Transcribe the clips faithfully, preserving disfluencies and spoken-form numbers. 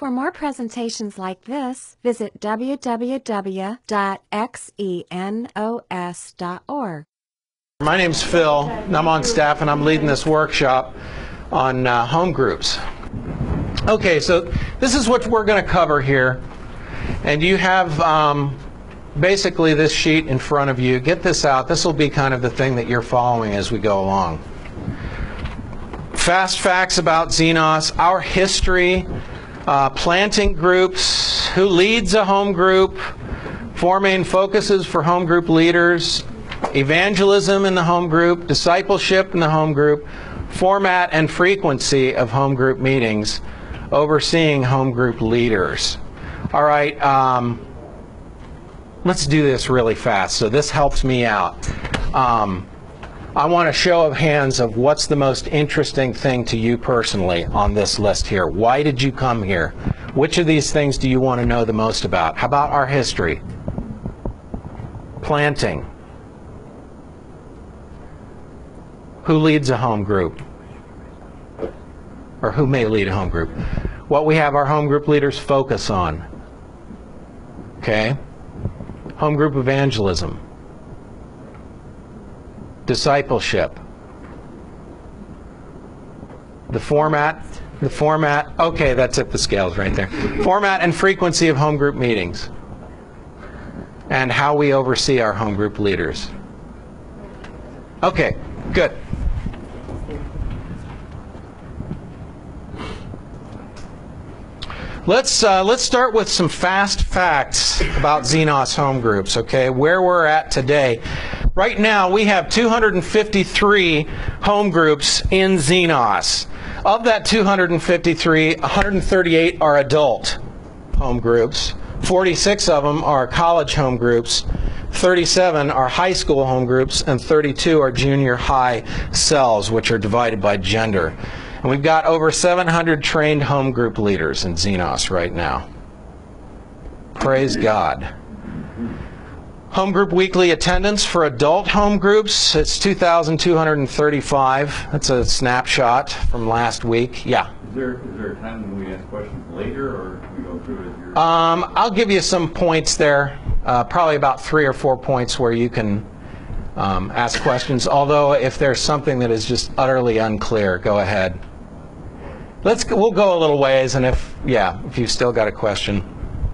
For more presentations like this, visit w w w dot xenos dot org. My name's Phil, and I'm on staff, and I'm leading this workshop on uh, home groups. Okay, so this is what we're going to cover here, and you have um, basically this sheet in front of you. Get this out. This will be kind of the thing that you're following as we go along. Fast facts about Xenos, our history, uh, planting groups, who leads a home group, four main focuses for home group leaders, evangelism in the home group, discipleship in the home group, format and frequency of home group meetings, overseeing home group leaders. All right, um, let's do this really fast. So this helps me out. Um, I want a show of hands of what's the most interesting thing to you personally on this list here. Why did you come here? Which of these things do you want to know the most about? How about our history? Planting. Who leads a home group? Or who may lead a home group? What we have our home group leaders focus on. Okay? Home group evangelism. Discipleship. The format, the format, okay, that's it, the scales right there. Format and frequency of home group meetings. And how we oversee our home group leaders. Okay, good. Let's uh, let's start with some fast facts about Xenos home groups, okay? Where we're at today. Right now, we have two hundred fifty-three home groups in Xenos. Of that two hundred fifty-three, one hundred thirty-eight are adult home groups. forty-six of them are college home groups. thirty-seven are high school home groups, and thirty-two are junior high cells, which are divided by gender. And we've got over seven hundred trained home group leaders in Xenos right now. Praise God. Home group weekly attendance for adult home groups, it's two thousand two hundred thirty-five. That's a snapshot from last week. Yeah? Is there, is there a time when we ask questions later, or we go through it here? Um, I'll give you some points there, uh, probably about three or four points where you can um, ask questions. Although if there's something that is just utterly unclear, go ahead. Let's go, we'll go a little ways, and if, yeah, if you've still got a question,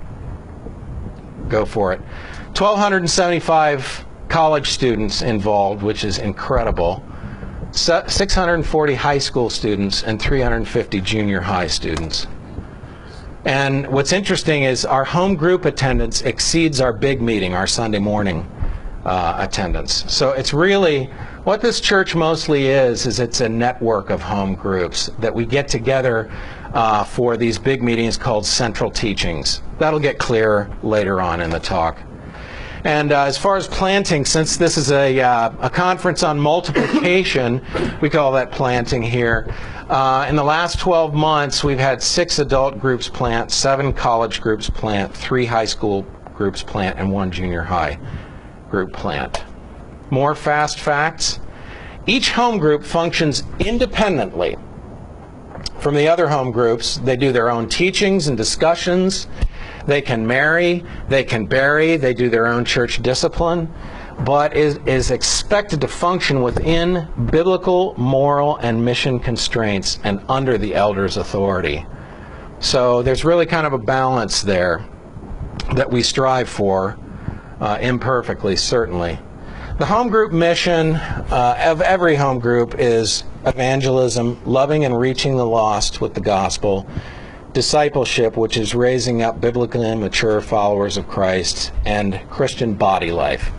go for it. one thousand two hundred seventy-five college students involved, which is incredible. six hundred forty high school students and three hundred fifty junior high students. And what's interesting is our home group attendance exceeds our big meeting, our Sunday morning uh, attendance. So it's really, what this church mostly is, is it's a network of home groups that we get together uh, for these big meetings called central teachings. That'll get clearer later on in the talk. And uh, as far as planting, since this is a, uh, a conference on multiplication, we call that planting here. Uh, in the last twelve months, we've had six adult groups plant, seven college groups plant, three high school groups plant, and one junior high group plant. More fast facts. Each home group functions independently from the other home groups. They do their own teachings and discussions. They can marry, they can bury, they do their own church discipline, but is, is expected to function within biblical, moral, and mission constraints and under the elder's authority. So there's really kind of a balance there that we strive for, uh, imperfectly, certainly. The home group mission uh, of every home group is evangelism, loving and reaching the lost with the gospel, discipleship, which is raising up biblically mature followers of Christ, and Christian body life.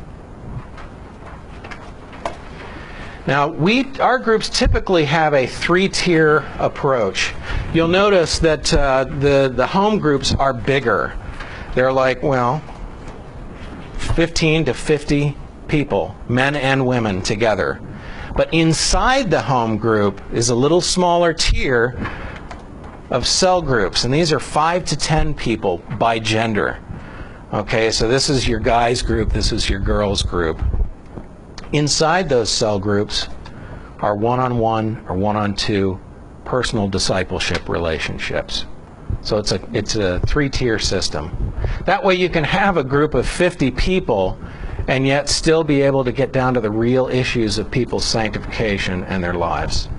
Now, we, our groups typically have a three-tier approach. You'll notice that uh, the, the home groups are bigger. They're like, well, fifteen to fifty people, men and women together. But inside the home group is a little smaller tier of cell groups, and these are five to ten people by gender. Okay, so this is your guys group, this is your girls group. Inside those cell groups are one-on-one or one-on-two personal discipleship relationships. So it's a it's a three-tier system. That way you can have a group of fifty people and yet still be able to get down to the real issues of people's sanctification and their lives.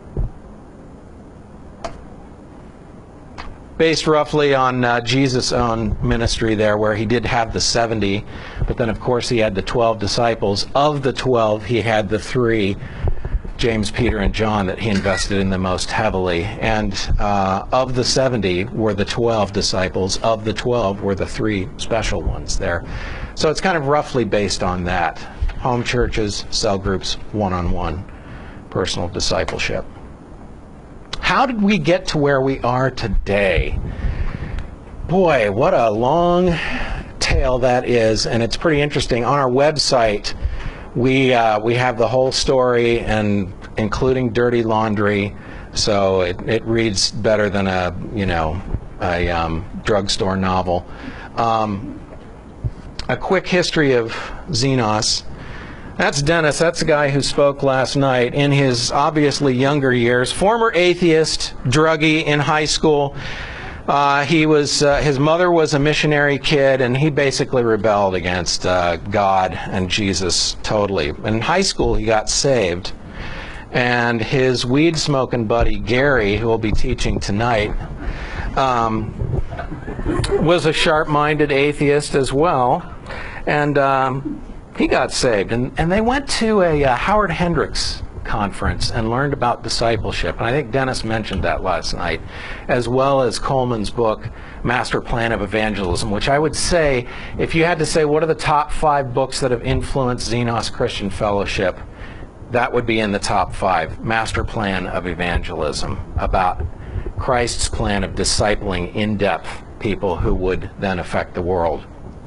Based roughly on uh, Jesus' own ministry there, where he did have the seventy, but then of course he had the twelve disciples. Of the twelve, he had the three, James, Peter, and John, that he invested in the most heavily. And uh, of the seventy were the twelve disciples. Of the twelve were the three special ones there. So it's kind of roughly based on that. Home churches, cell groups, one-on-one personal discipleship. How did we get to where we are today? Boy, what a long tale that is, and it's pretty interesting. On our website, we uh, we have the whole story, and including dirty laundry, so it, it reads better than a you know a um, drugstore novel. Um, a quick history of Xenos. That's Dennis. That's the guy who spoke last night. In his obviously younger years, former atheist, druggie in high school. Uh, he was. Uh, his mother was a missionary kid, and he basically rebelled against uh, God and Jesus totally. In high school, he got saved, and his weed-smoking buddy Gary, who will be teaching tonight, um, was a sharp-minded atheist as well, and. Um, He got saved, and, and they went to a uh, Howard Hendricks conference and learned about discipleship. And I think Dennis mentioned that last night, as well as Coleman's book, Master Plan of Evangelism, which I would say, if you had to say what are the top five books that have influenced Xenos Christian Fellowship, that would be in the top five. Master Plan of Evangelism, about Christ's plan of discipling in-depth people who would then affect the world.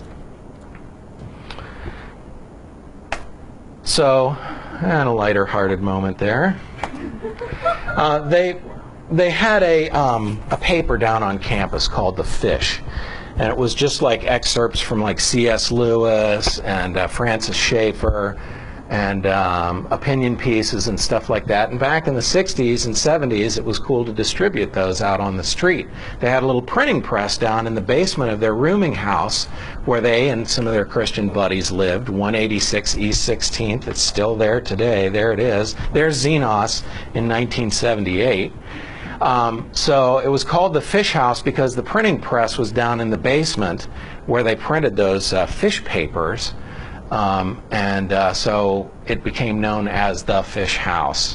So, and a lighter-hearted moment there. Uh, they they had a um, a paper down on campus called The Fish, and it was just like excerpts from like C S Lewis and uh, Francis Schaeffer and um, opinion pieces and stuff like that. And back in the sixties and seventies, it was cool to distribute those out on the street. They had a little printing press down in the basement of their rooming house where they and some of their Christian buddies lived, one eighty-six East sixteenth. It's still there today. There it is. There's Xenos in nineteen seventy-eight. Um, so it was called the Fish House because the printing press was down in the basement where they printed those uh, fish papers. Um, and uh, so it became known as the Fish House.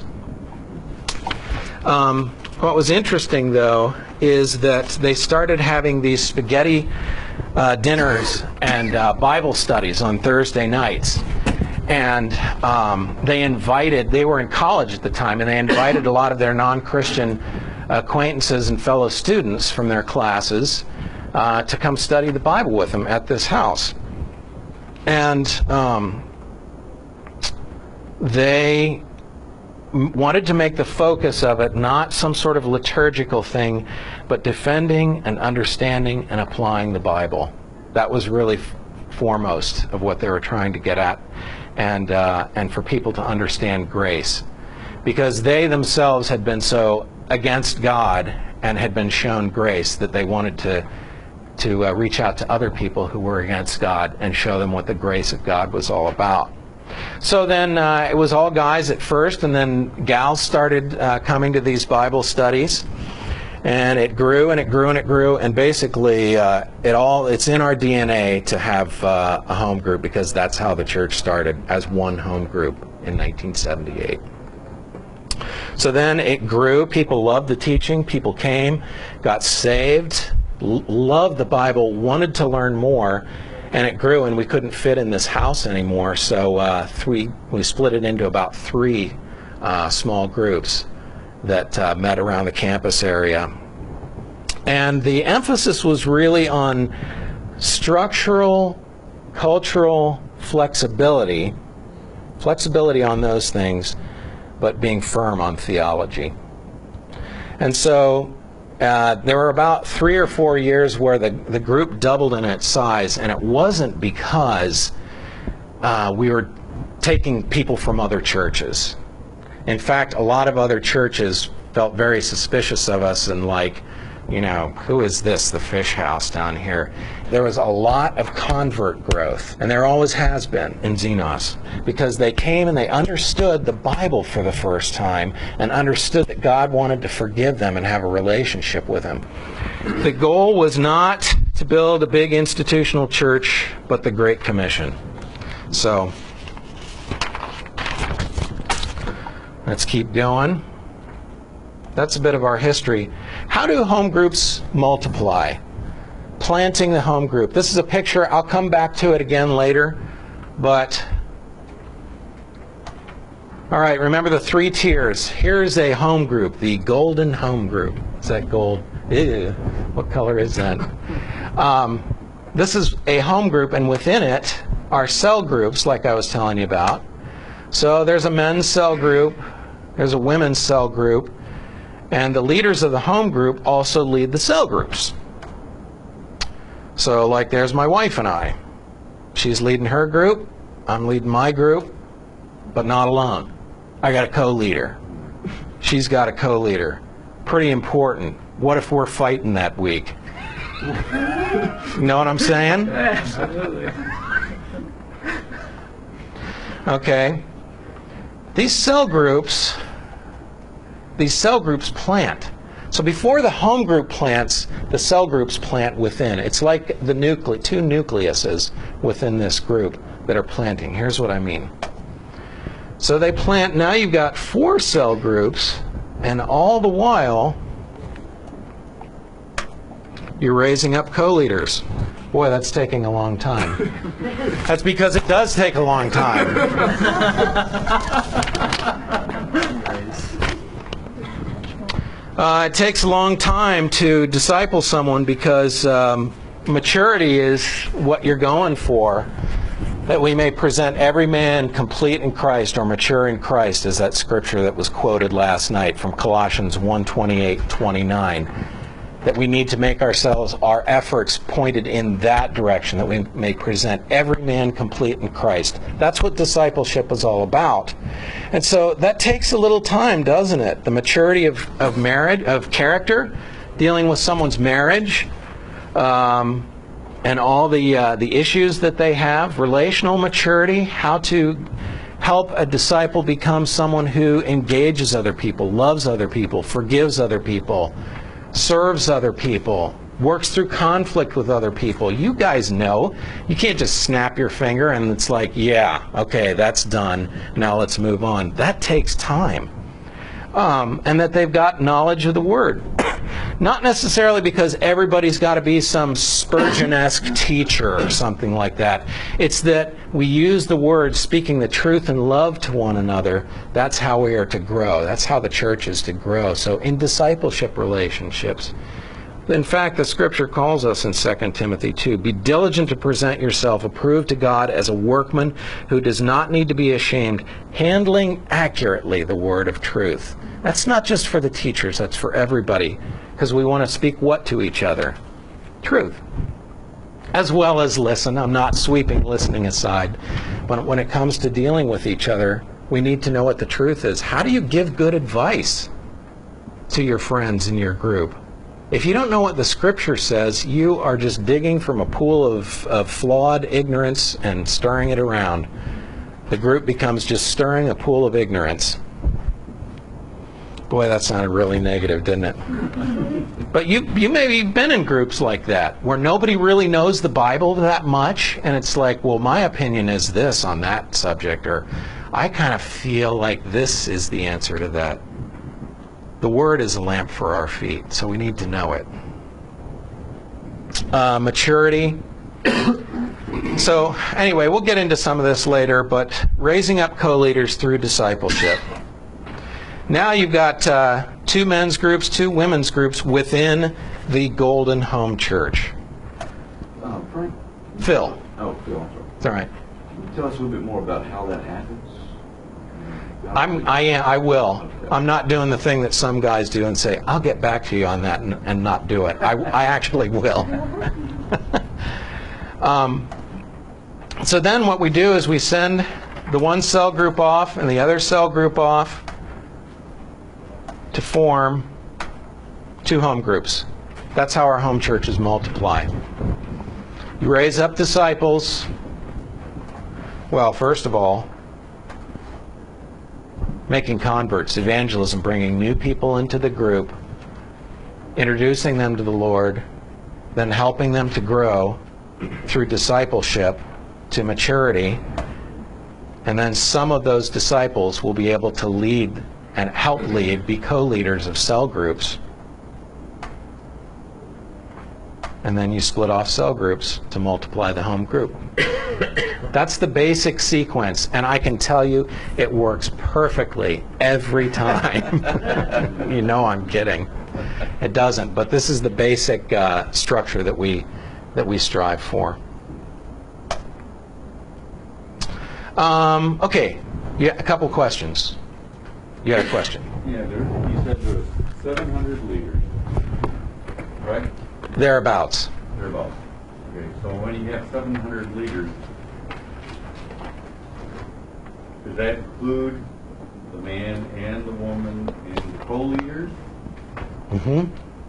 Um, what was interesting, though, is that they started having these spaghetti uh, dinners and uh, Bible studies on Thursday nights. And um, they invited, they were in college at the time, and they invited a lot of their non-Christian acquaintances and fellow students from their classes uh, to come study the Bible with them at this house. And um, they m- wanted to make the focus of it not some sort of liturgical thing, but defending and understanding and applying the Bible. That was really f- foremost of what they were trying to get at, and uh, and for people to understand grace, because they themselves had been so against God and had been shown grace that they wanted to. to uh, reach out to other people who were against God and show them what the grace of God was all about. So then uh, it was all guys at first, and then gals started uh, coming to these Bible studies, and it grew and it grew and it grew, and basically uh, it all it's in our D N A to have uh, a home group, because that's how the church started, as one home group in nineteen seventy-eight. So then it grew. People loved the teaching. People came, got saved, loved the Bible, wanted to learn more, and it grew, and we couldn't fit in this house anymore, so uh, three, we split it into about three uh, small groups that uh, met around the campus area. And the emphasis was really on structural, cultural flexibility, flexibility on those things, but being firm on theology. And so Uh, there were about three or four years where the, the group doubled in its size, and it wasn't because uh, we were taking people from other churches. In fact, a lot of other churches felt very suspicious of us and like, you know, who is this, the fish house down here? There was a lot of convert growth, and there always has been in Xenos, because they came and they understood the Bible for the first time and understood that God wanted to forgive them and have a relationship with him. The goal was not to build a big institutional church, but the Great Commission. So, let's keep going. That's a bit of our history. How do home groups multiply? Planting the home group. This is a picture. I'll come back to it again later. But, all right, remember the three tiers. Here's a home group, the golden home group. Is that gold? Ew. What color is that? Um, this is a home group, and within it are cell groups, like I was telling you about. So there's a men's cell group. There's a women's cell group. And the leaders of the home group also lead the cell groups. So, like, there's my wife and I. She's leading her group. I'm leading my group, but not alone. I got a co-leader. She's got a co-leader. Pretty important. What if we're fighting that week? You know what I'm saying? Absolutely. Okay. These cell groups... These cell groups plant. So before the home group plants, the cell groups plant within. It's like the nucle- two nucleuses within this group that are planting. Here's what I mean. So they plant, now you've got four cell groups, and all the while, you're raising up co-leaders. Boy, that's taking a long time. That's because it does take a long time. Uh, it takes a long time to disciple someone because um, maturity is what you're going for, that we may present every man complete in Christ or mature in Christ, is that scripture that was quoted last night from Colossians one twenty-eight twenty-nine. That we need to make ourselves, our efforts pointed in that direction, that we may present every man complete in Christ. That's what discipleship is all about. And so that takes a little time, doesn't it? The maturity of, of marriage, of character, dealing with someone's marriage, um, and all the, uh, the issues that they have, relational maturity, how to help a disciple become someone who engages other people, loves other people, forgives other people, serves other people, works through conflict with other people. You guys know. You can't just snap your finger and it's like, yeah, okay, that's done. Now let's move on. That takes time. Um, and that they've got knowledge of the Word. Not necessarily because everybody's got to be some Spurgeon-esque teacher or something like that. It's that we use the Word, speaking the truth and love to one another. That's how we are to grow. That's how the church is to grow. So in discipleship relationships, in fact, the Scripture calls us in Second Timothy two, be diligent to present yourself approved to God as a workman who does not need to be ashamed, handling accurately the word of truth. That's not just for the teachers, that's for everybody, because we want to speak what to each other? Truth. As well as listen. I'm not sweeping listening aside. But when it comes to dealing with each other, we need to know what the truth is. How do you give good advice to your friends in your group? If you don't know what the Scripture says, you are just digging from a pool of, of flawed ignorance and stirring it around. The group becomes just stirring a pool of ignorance. Boy, that sounded really negative, didn't it? But you you maybe been in groups like that, where nobody really knows the Bible that much, and it's like, well, my opinion is this on that subject, or I kind of feel like this is the answer to that. The Word is a lamp for our feet, so we need to know it. Uh, maturity. So anyway, we'll get into some of this later, but raising up co-leaders through discipleship. Now you've got uh, two men's groups, two women's groups within the Golden Home Church. Uh, Frank? Phil. Oh, Phil, I'm sorry. It's all right. Can you tell us a little bit more about how that happens? I'm, I, am, I will. I'm not doing the thing that some guys do and say, I'll get back to you on that, and, and not do it. I, I actually will. um, so then what we do is we send the one cell group off and the other cell group off to form two home groups. That's how our home churches multiply. You raise up disciples. Well, first of all, making converts, evangelism, bringing new people into the group, introducing them to the Lord, then helping them to grow through discipleship to maturity, and then some of those disciples will be able to lead and help lead, be co-leaders of cell groups. And then you split off cell groups to multiply the home group. That's the basic sequence, and I can tell you it works perfectly every time. You know I'm kidding. It doesn't, but this is the basic uh, structure that we that we strive for. Um, okay, yeah, a couple questions. You had a question? Yeah, there, you said there was seven hundred leaders, right? Thereabouts. Thereabouts. Okay, so when you have seven hundred leaders, does that include the man and the woman and the co-leaders? Mm-hmm.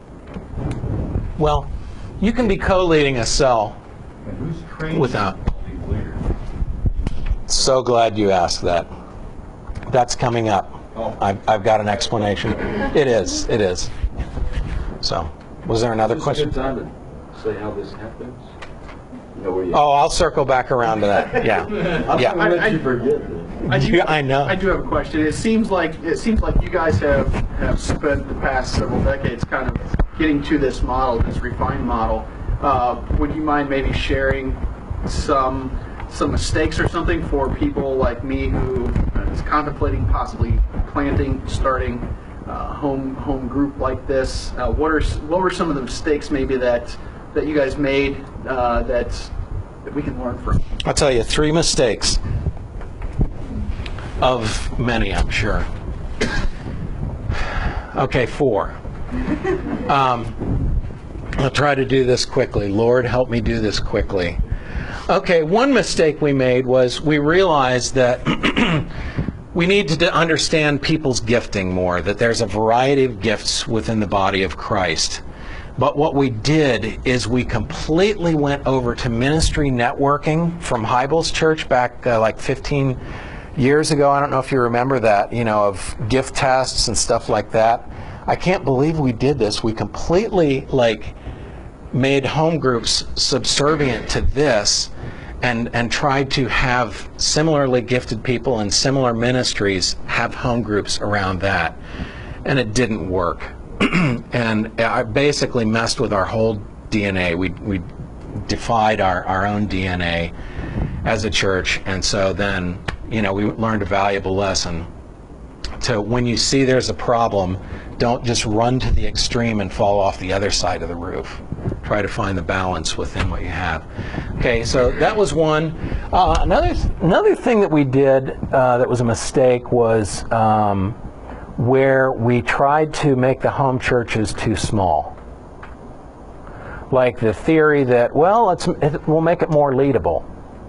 Well, you can be co-leading a cell And who's training without. these leaders? So glad you asked that. That's coming up. Oh. I've, I've got an explanation. It is. It is. So, was there another Is this question? a good time to say how this happens? You know where you. Oh, I'll circle back around to that. Yeah. I'm Yeah. gonna let I- you I- forget this. I do, Yeah, I know. I do have a question. It seems like it seems like you guys have, have spent the past several decades kind of getting to this model, this refined model. Uh, would you mind maybe sharing some some mistakes or something for people like me who is contemplating possibly planting, starting a home home group like this? Uh, what are what were some of the mistakes maybe that that you guys made uh, that that we can learn from? I'll tell you three mistakes. Of many, I'm sure. Okay, four. Um, I'll try to do this quickly. Lord, help me do this quickly. Okay, one mistake we made was we realized that we need to understand people's gifting more, that there's a variety of gifts within the body of Christ. But what we did is we completely went over to ministry networking from Hybels Church back uh, like fifteen years ago. I don't know if you remember that, you know, of gift tests and stuff like that. I can't believe we did this. We completely like made home groups subservient to this and and tried to have similarly gifted people in similar ministries have home groups around that. And it didn't work. And I basically messed with our whole D N A. We we defied our, our own D N A as a church, and so then, you know, we learned a valuable lesson to when you see there's a problem, don't just run to the extreme and fall off the other side of the roof. Try to find the balance within what you have. Okay, so that was one. Uh, another another thing that we did uh, that was a mistake was um, where we tried to make the home churches too small. Like the theory that, well, let's it, we'll make it more leadable.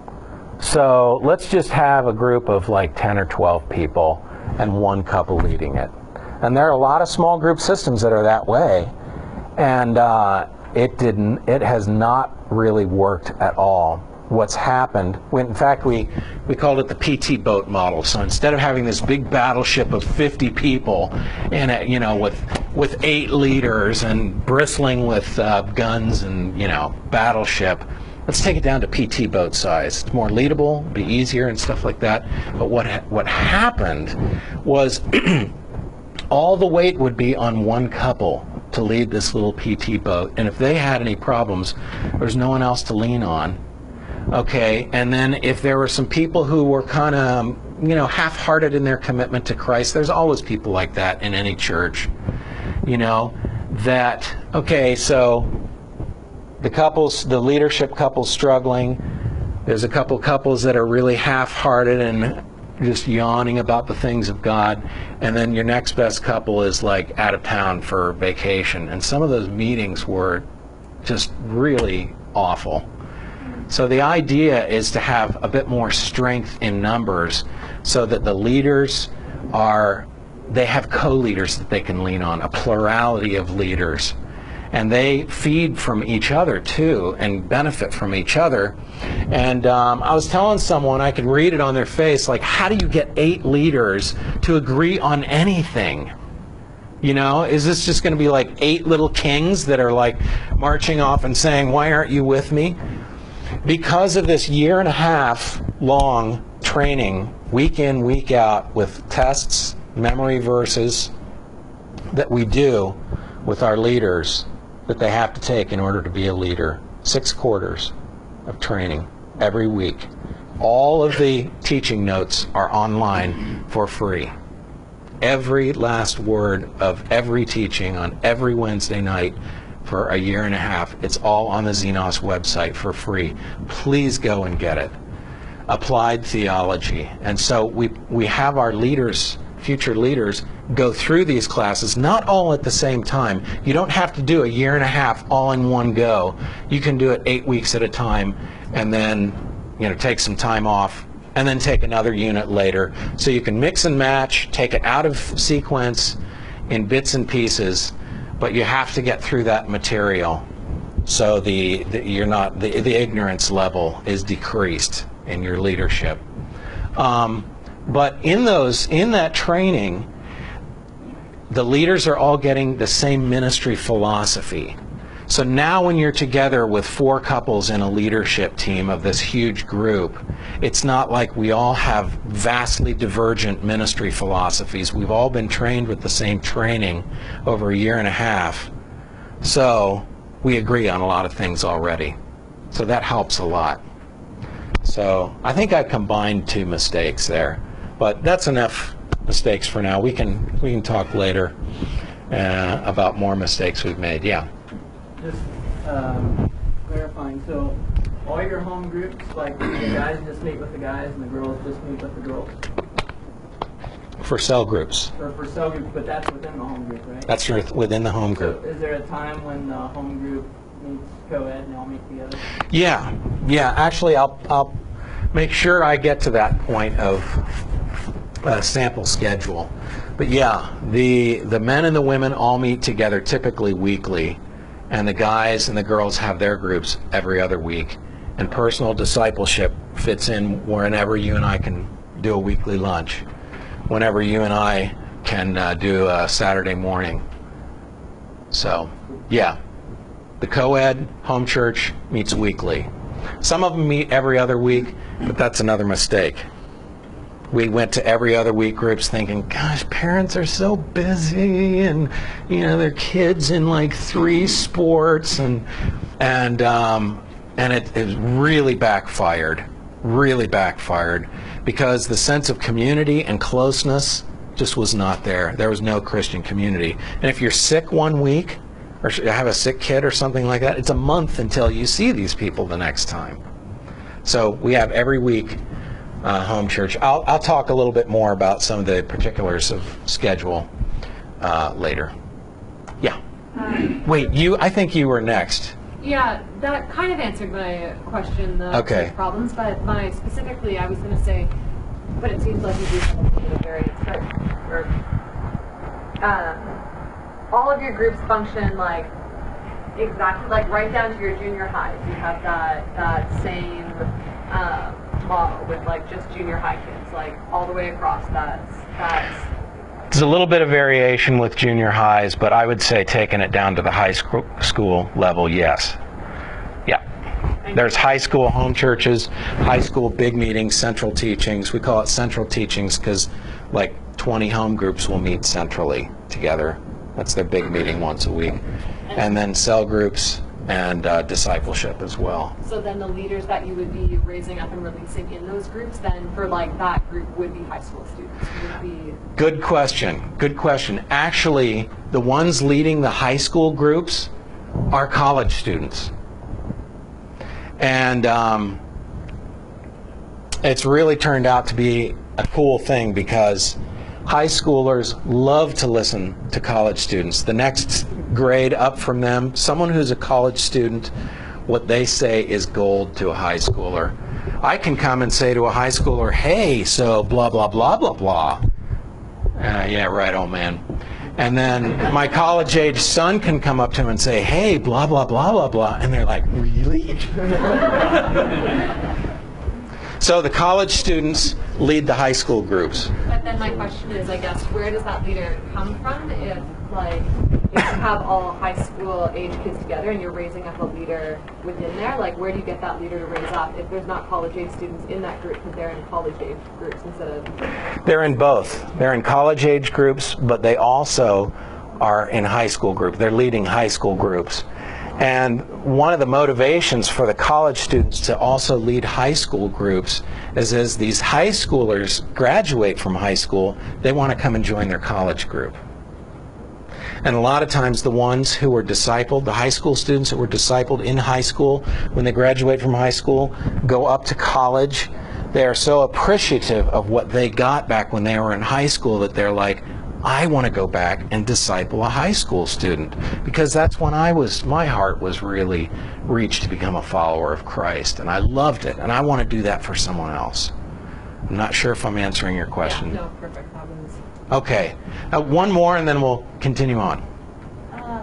So let's just have a group of like ten or twelve people and one couple leading it. And there are a lot of small group systems that are that way. And uh, it didn't, it has not really worked at all. What's happened, when, in fact, we, we called it the P T boat model. So instead of having this big battleship of fifty people in it, you know, with, with eight leaders and bristling with uh, guns and, you know, battleship, let's take it down to P T boat size. It's more leadable, be easier and stuff like that. But what ha- what happened was all the weight would be on one couple to lead this little P T boat. And if they had any problems, there's no one else to lean on. Okay, and then if there were some people who were kind of, you know, half-hearted in their commitment to Christ, there's always people like that in any church, you know, that, okay, so the couples, the leadership couple's struggling. There's a couple couples that are really half-hearted and just yawning about the things of God. And then your next best couple is like out of town for vacation. And some of those meetings were just really awful. So the idea is to have a bit more strength in numbers so that the leaders are, they have co-leaders that they can lean on, a plurality of leaders. and they feed from each other too and benefit from each other. And um, I was telling someone, I could read it on their face, like, how do you get eight leaders to agree on anything? You know, is this just going to be like eight little kings that are like marching off and saying, why aren't you with me? Because of this year and a half long training, week in, week out, with tests, memory verses that we do with our leaders that they have to take in order to be a leader. Six quarters of training every week. All of the teaching notes are online for free. Every last word of every teaching on every Wednesday night for a year and a half. It's all on the Xenos website for free. Please go and get it. Applied theology. And so we, we have our leaders, future leaders, go through these classes, not all at the same time. You don't have to do a year and a half all in one go. You can do it eight weeks at a time and then, you know, take some time off and then take another unit later. So you can mix and match, take it out of sequence in bits and pieces, but you have to get through that material so the, the you're not the, the ignorance level is decreased in your leadership. Um, but in those in that training, the leaders are all getting the same ministry philosophy. So now when you're together with four couples in a leadership team of this huge group, it's not like we all have vastly divergent ministry philosophies. We've all been trained with the same training over a year and a half. So we agree on a lot of things already. So that helps a lot. So I think I combined two mistakes there. But that's enough mistakes for now. We can, we can talk later uh, about more mistakes we've made. Yeah. Just um, clarifying, so all your home groups, like the guys just meet with the guys and the girls just meet with the girls? For cell groups. Or for cell groups, but that's within the home group, right? That's within the home group. So is there a time when the home group meets co-ed and they all meet together? Yeah, yeah. Actually, I'll, I'll make sure I get to that point of uh, sample schedule. But yeah, the, the men and the women all meet together typically weekly. And the guys and the girls have their groups every other week. And personal discipleship fits in whenever you and I can do a weekly lunch, whenever you and I can uh, do a Saturday morning. So, yeah, the co-ed home church meets weekly. Some of them meet every other week, but that's another mistake. We went to every other week groups thinking, gosh, parents are so busy, and you know, their kids in like three sports, and and um, and it, it really backfired, really backfired, because the sense of community and closeness just was not there. There was no Christian community. And if you're sick one week, or have a sick kid or something like that, it's a month until you see these people the next time. So we have every week Uh, home church. I'll, I'll talk a little bit more about some of the particulars of schedule uh, later. Yeah. Um, Wait, you? I think you were next. yeah, that kind of answered my question, the Okay. problems, but my specifically, I was going to say, but it seems like you do something with various, but, or, um, all of your groups function like exactly, like right down to your junior highs. You have that, that same um, model with like just junior high kids, like all the way across. That's that's There's a little bit of variation with junior highs, but I would say taking it down to the high sc- school level, yes. Yeah. There's high school home churches, high school big meetings, central teachings. We call it central teachings because like twenty home groups will meet centrally together. That's their big meeting once a week. And then cell groups and uh, discipleship as well. so then the leaders that you would be raising up and releasing in those groups, then for like that group would be high school students. Would be Good question. Good question. Actually, the ones leading the high school groups are college students. And um, it's really turned out to be a cool thing because high schoolers love to listen to college students. The next grade up from them, someone who's a college student, what they say is gold to a high schooler. I can come and say to a high schooler, hey, so blah, blah, blah, blah, blah. Uh, yeah, right, old man. And then my college-age son can come up to him and say, hey, blah, blah, blah, blah, blah. And they're like, really? So the college students lead the high school groups. But then my question is, I guess, where does that leader come from if, like, if you have all high school age kids together and you're raising up a leader within there, like, where do you get that leader to raise up if there's not college age students in that group because they're in college age groups instead of... They're in both. They're in college age groups, but they also are in high school groups. They're leading high school groups. And one of the motivations for the college students to also lead high school groups is as these high schoolers graduate from high school, they want to come and join their college group. And a lot of times the ones who were discipled, the high school students that were discipled in high school, when they graduate from high school, go up to college, they are so appreciative of what they got back when they were in high school that they're like, I want to go back and disciple a high school student, because that's when I was, my heart was really reached to become a follower of Christ, and I loved it, and I want to do that for someone else. I'm not sure if I'm answering your question. Yeah, no, perfect. That was... Okay, uh, one more and then we'll continue on. Um,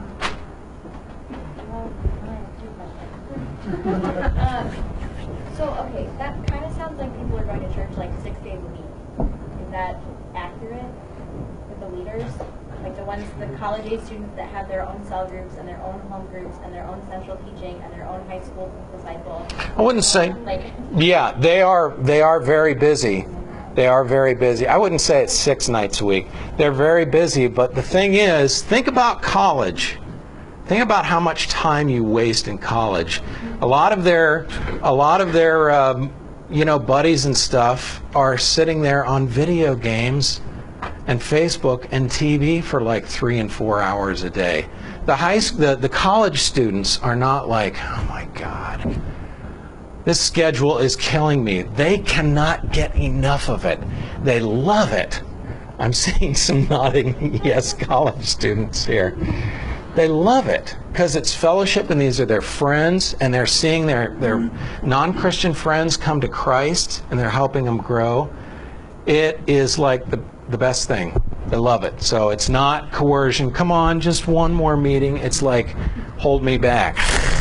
well, I have two questions. um, so, okay, that kind of sounds like people are going to church like six days a week. Is that accurate? The leaders, like the ones, the college age students that have their own cell groups and their own home groups and their own central teaching and their own high school disciple. I wouldn't say, like, yeah, they are, they are very busy. They are very busy. I wouldn't say it's six nights a week. They're very busy, but the thing is, think about college. Think about how much time you waste in college. A lot of their, a lot of their, um, you know, buddies and stuff are sitting there on video games and Facebook and T V for like three and four hours a day. The high the, the college students are not like, oh my God, this schedule is killing me. They cannot get enough of it. They love it. I'm seeing some nodding yes college students here. They love it because it's fellowship and these are their friends and they're seeing their, their non-Christian friends come to Christ and they're helping them grow. It is like the the best thing. They love it. So it's not coercion. Come on, just one more meeting. It's like, hold me back.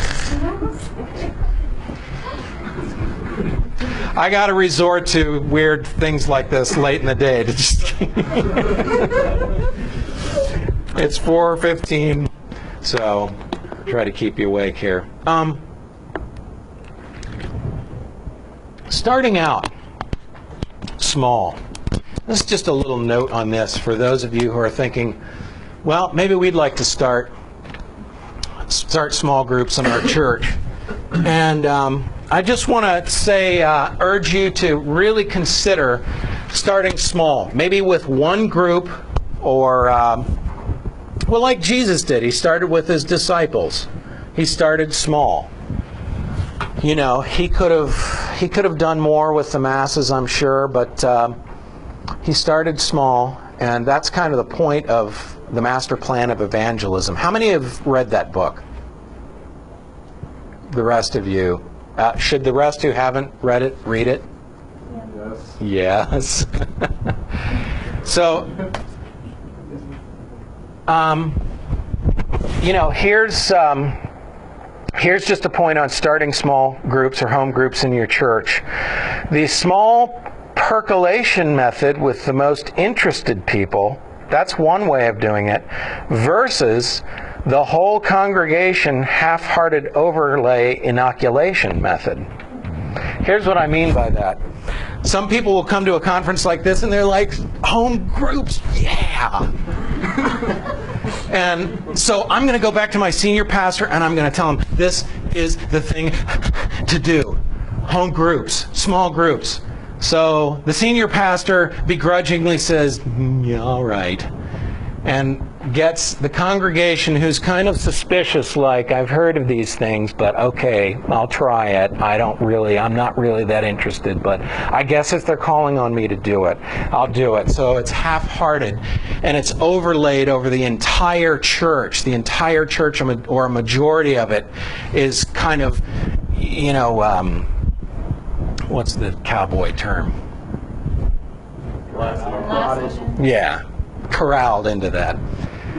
I got to resort to weird things like this late in the day. To just it's four fifteen, so try to keep you awake here. Um, starting out small. This is just a little note on this for those of you who are thinking, well, maybe we'd like to start start small groups in our church. And um, I just want to say, uh, urge you to really consider starting small, maybe with one group or, um, well, like Jesus did. He started with his disciples. He started small. You know, he could have he could have done more with the masses, I'm sure, but um, he started small, and that's kind of the point of the master plan of evangelism. How many have read that book? The rest of you. Uh, should the rest who haven't read it read it? Yes. Yes. So, um, you know, here's um, here's just a point on starting small groups or home groups in your church. The small percolation method with the most interested people, that's one way of doing it, versus the whole congregation half-hearted overlay inoculation method. Here's what I mean by that. Some people will come to a conference like this and they're like, home groups, yeah! And so I'm going to go back to my senior pastor and I'm going to tell him, this is the thing to do. Home groups, small groups. So the senior pastor begrudgingly says, mm, yeah, all right, and gets the congregation who's kind of suspicious, like, I've heard of these things, but okay, I'll try it. I don't really, I'm not really that interested, but I guess if they're calling on me to do it, I'll do it. So it's half-hearted, and it's overlaid over the entire church. The entire church, or a majority of it, is kind of, you know, um, what's the cowboy term? Last Last Yeah, corralled into that.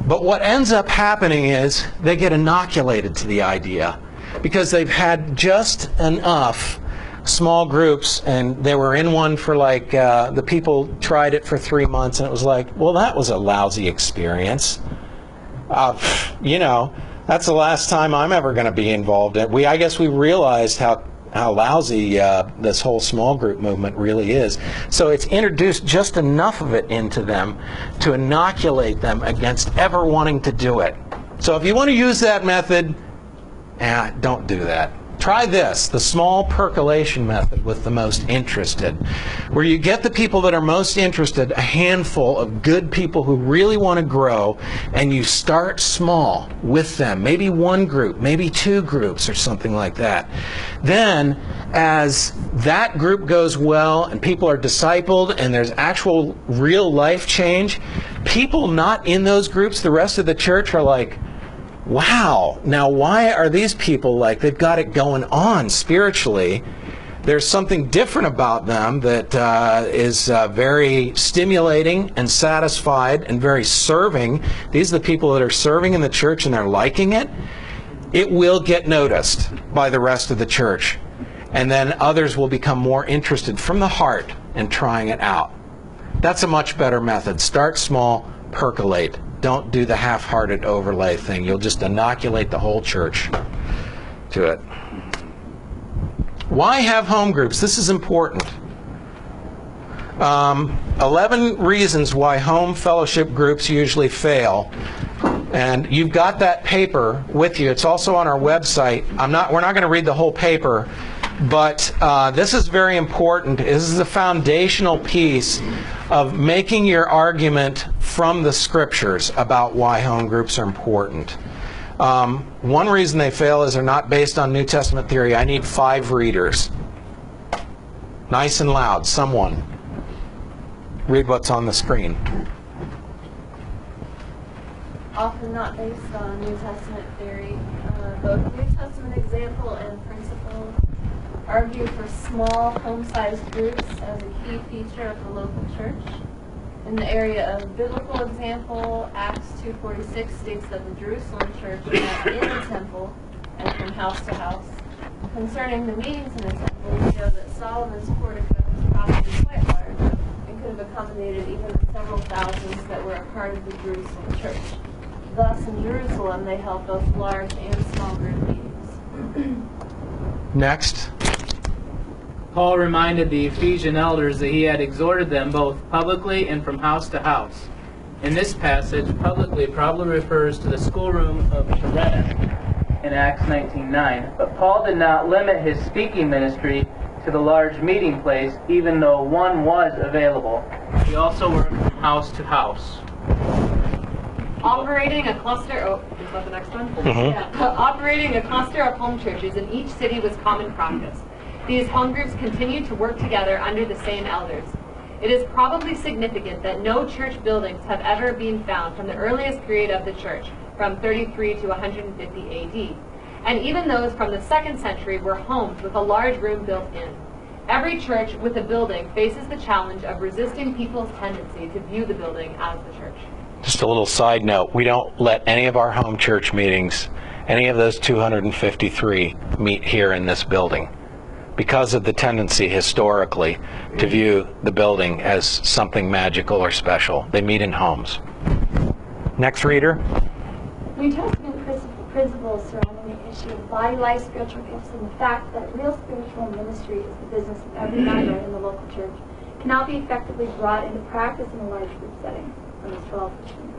But what ends up happening is they get inoculated to the idea because they've had just enough small groups, and they were in one for like, uh, the people tried it for three months, and it was like, well, that was a lousy experience. Uh, you know, that's the last time I'm ever going to be involved in it. We, I guess we realized how how lousy uh, this whole small group movement really is. So it's introduced just enough of it into them to inoculate them against ever wanting to do it. So if you want to use that method, eh, don't do that. Try this, the small percolation method with the most interested, where you get the people that are most interested, a handful of good people who really want to grow, and you start small with them, maybe one group, maybe two groups or something like that. Then, as that group goes well and people are discipled and there's actual real life change, people not in those groups, the rest of the church, are like, wow, now why are these people like, they've got it going on spiritually. There's something different about them that uh, is uh, very stimulating and satisfied and very serving. These are the people that are serving in the church and they're liking it. It will get noticed by the rest of the church. And then others will become more interested from the heart in trying it out. That's a much better method. Start small, percolate. Don't do the half-hearted overlay thing. You'll just inoculate the whole church to it. Why have home groups? This is important. Um, eleven reasons why home fellowship groups usually fail. And you've got that paper with you. It's also on our website. I'm not, we're not going to read the whole paper, but uh, this is very important. This is a foundational piece of making your argument from the scriptures about why home groups are important. Um, one reason they fail is they're not based on New Testament theory. I need five readers. Nice and loud. Someone. Read what's on the screen. Often not based on New Testament theory. Uh, both New Testament example and principle argue for small home-sized groups as a key feature of the local church. In the area of biblical example, Acts two forty-six states that the Jerusalem church met in the temple and from house to house. Concerning the meetings in the temple, we know that Solomon's portico was probably quite large and could have accommodated even the several thousands that were a part of the Jerusalem church. Thus, in Jerusalem, they held both large and small group meetings. Next. Paul reminded the Ephesian elders that he had exhorted them both publicly and from house to house. In this passage, publicly probably refers to the schoolroom of Tyrannus in Acts nineteen nine. But Paul did not limit his speaking ministry to the large meeting place, even though one was available. He also worked from house to house. Operating a cluster, oh, is that the next one? Mm-hmm. Yeah. Operating a cluster of home churches in each city was common practice. These home groups continued to work together under the same elders. It is probably significant that no church buildings have ever been found from the earliest period of the church, from thirty-three to one hundred fifty A D. And even those from the second century were homes with a large room built in. Every church with a building faces the challenge of resisting people's tendency to view the building as the church. Just a little side note, we don't let any of our home church meetings, any of those two hundred fifty-three, meet here in this building because of the tendency historically to view the building as something magical or special. They meet in homes. Next reader. New Testament principles surrounding the issue of body life, spiritual gifts, and the fact that real spiritual ministry is the business of every member in the local church cannot be effectively brought into practice in a large group setting. twelve.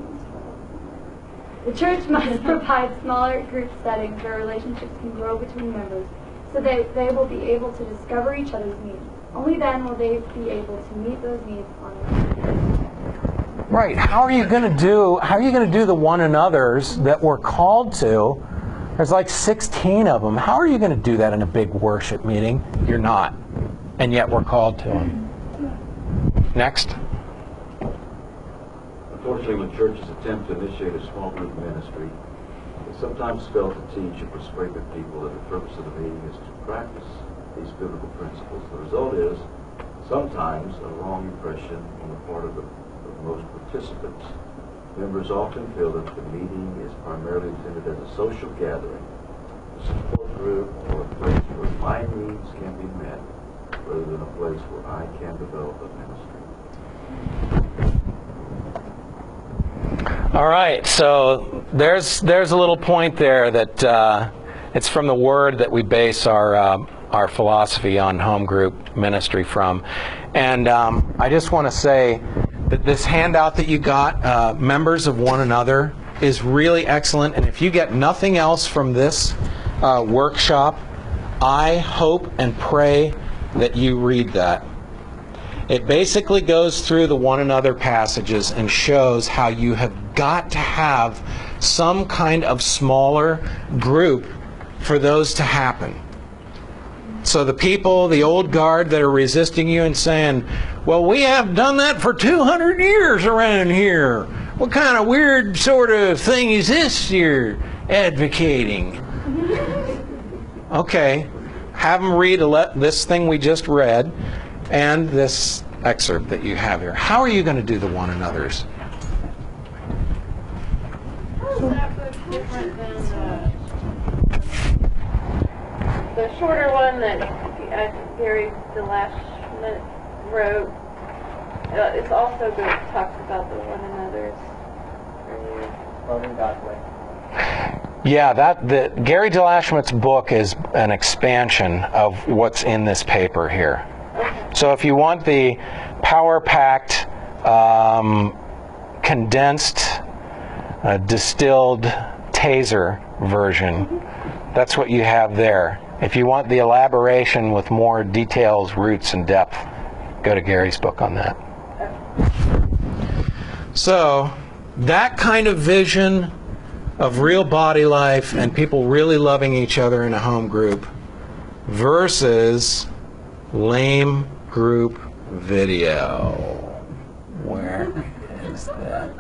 The church must provide smaller group settings where relationships can grow between members so that they will be able to discover each other's needs. Only then will they be able to meet those needs on their own. Right. How are you going to do, how are you going to do the one another's that we're called to? There's like sixteen of them. How are you going to do that in a big worship meeting? You're not. And yet we're called to them. Next. Unfortunately, when churches attempt to initiate a small group ministry, they sometimes fail to teach and persuade the people that the purpose of the meeting is to practice these biblical principles. The result is sometimes a wrong impression on the part of, the, of most participants. Members often feel that the meeting is primarily intended as a social gathering, a support group, or a place where my needs can be met, rather than a place where I can develop a ministry. All right, so there's there's a little point there that uh, it's from the Word that we base our uh, our philosophy on home group ministry from, and um, I just want to say that this handout that you got, uh, Members of One Another, is really excellent, and if you get nothing else from this uh, workshop, I hope and pray that you read that. It basically goes through the one another passages and shows how you have got to have some kind of smaller group for those to happen. So the people, the old guard that are resisting you and saying, well, we have done that for two hundred years around here. What kind of weird sort of thing is this you're advocating? Okay, have them read this thing we just read and this excerpt that you have here. How are you going to do the one another's? How is that book different than uh, the shorter one that uh, Gary DeLachman wrote? Uh, it's also good. It talks about the one another's earlier. Loving God's way. Yeah, that the Gary DeLachman's book is an expansion of what's in this paper here. Okay. So if you want the power-packed, um, condensed, uh, distilled taser version, mm-hmm. that's what you have there. If you want the elaboration with more details, roots, and depth, go to Gary's book on that. So that kind of vision of real body life and people really loving each other in a home group versus lame group video. Where is that?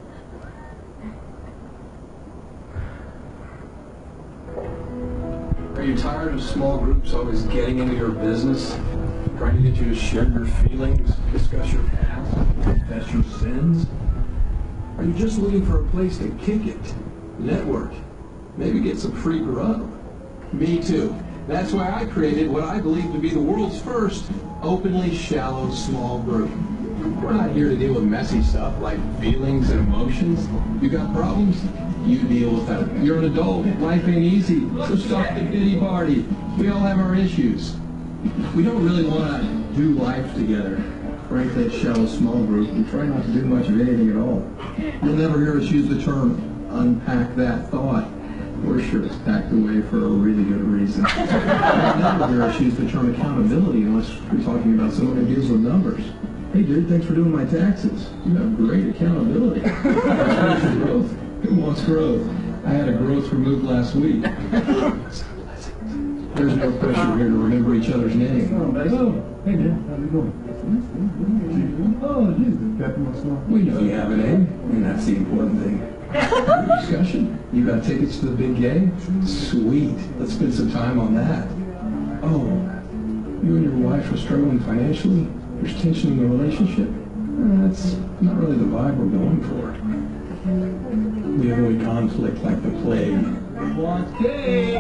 Are you tired of small groups always getting into your business, trying to get you to share your feelings, discuss your past, confess your sins? Are you just looking for a place to kick it, network, maybe get some free grub? Me too. That's why I created what I believe to be the world's first openly shallow small group. We're not here to deal with messy stuff like feelings and emotions. You got problems? You deal with them. You're an adult. Life ain't easy. So stop the pity party. We all have our issues. We don't really want to do life together. Break that shallow small group and try not to do much of anything at all. You'll never hear us use the term unpack that thought. We're sure it's packed away for a really good reason. You'll never hear us use the term accountability unless we're talking about someone who deals with numbers. Hey dude, thanks for doing my taxes. You have great accountability. Growth. Who wants growth? I had a growth removed last week. There's no pressure here to remember each other's name. Oh, hey man, how's it going? Oh, it is. We know you have a name, and that's the important thing. Discussion? You got tickets to the big game? Sweet. Let's spend some time on that. Oh, you and your wife are struggling financially? There's tension in the relationship? Uh, that's not really the vibe we're going for. We avoid conflict like the plague. Want cake?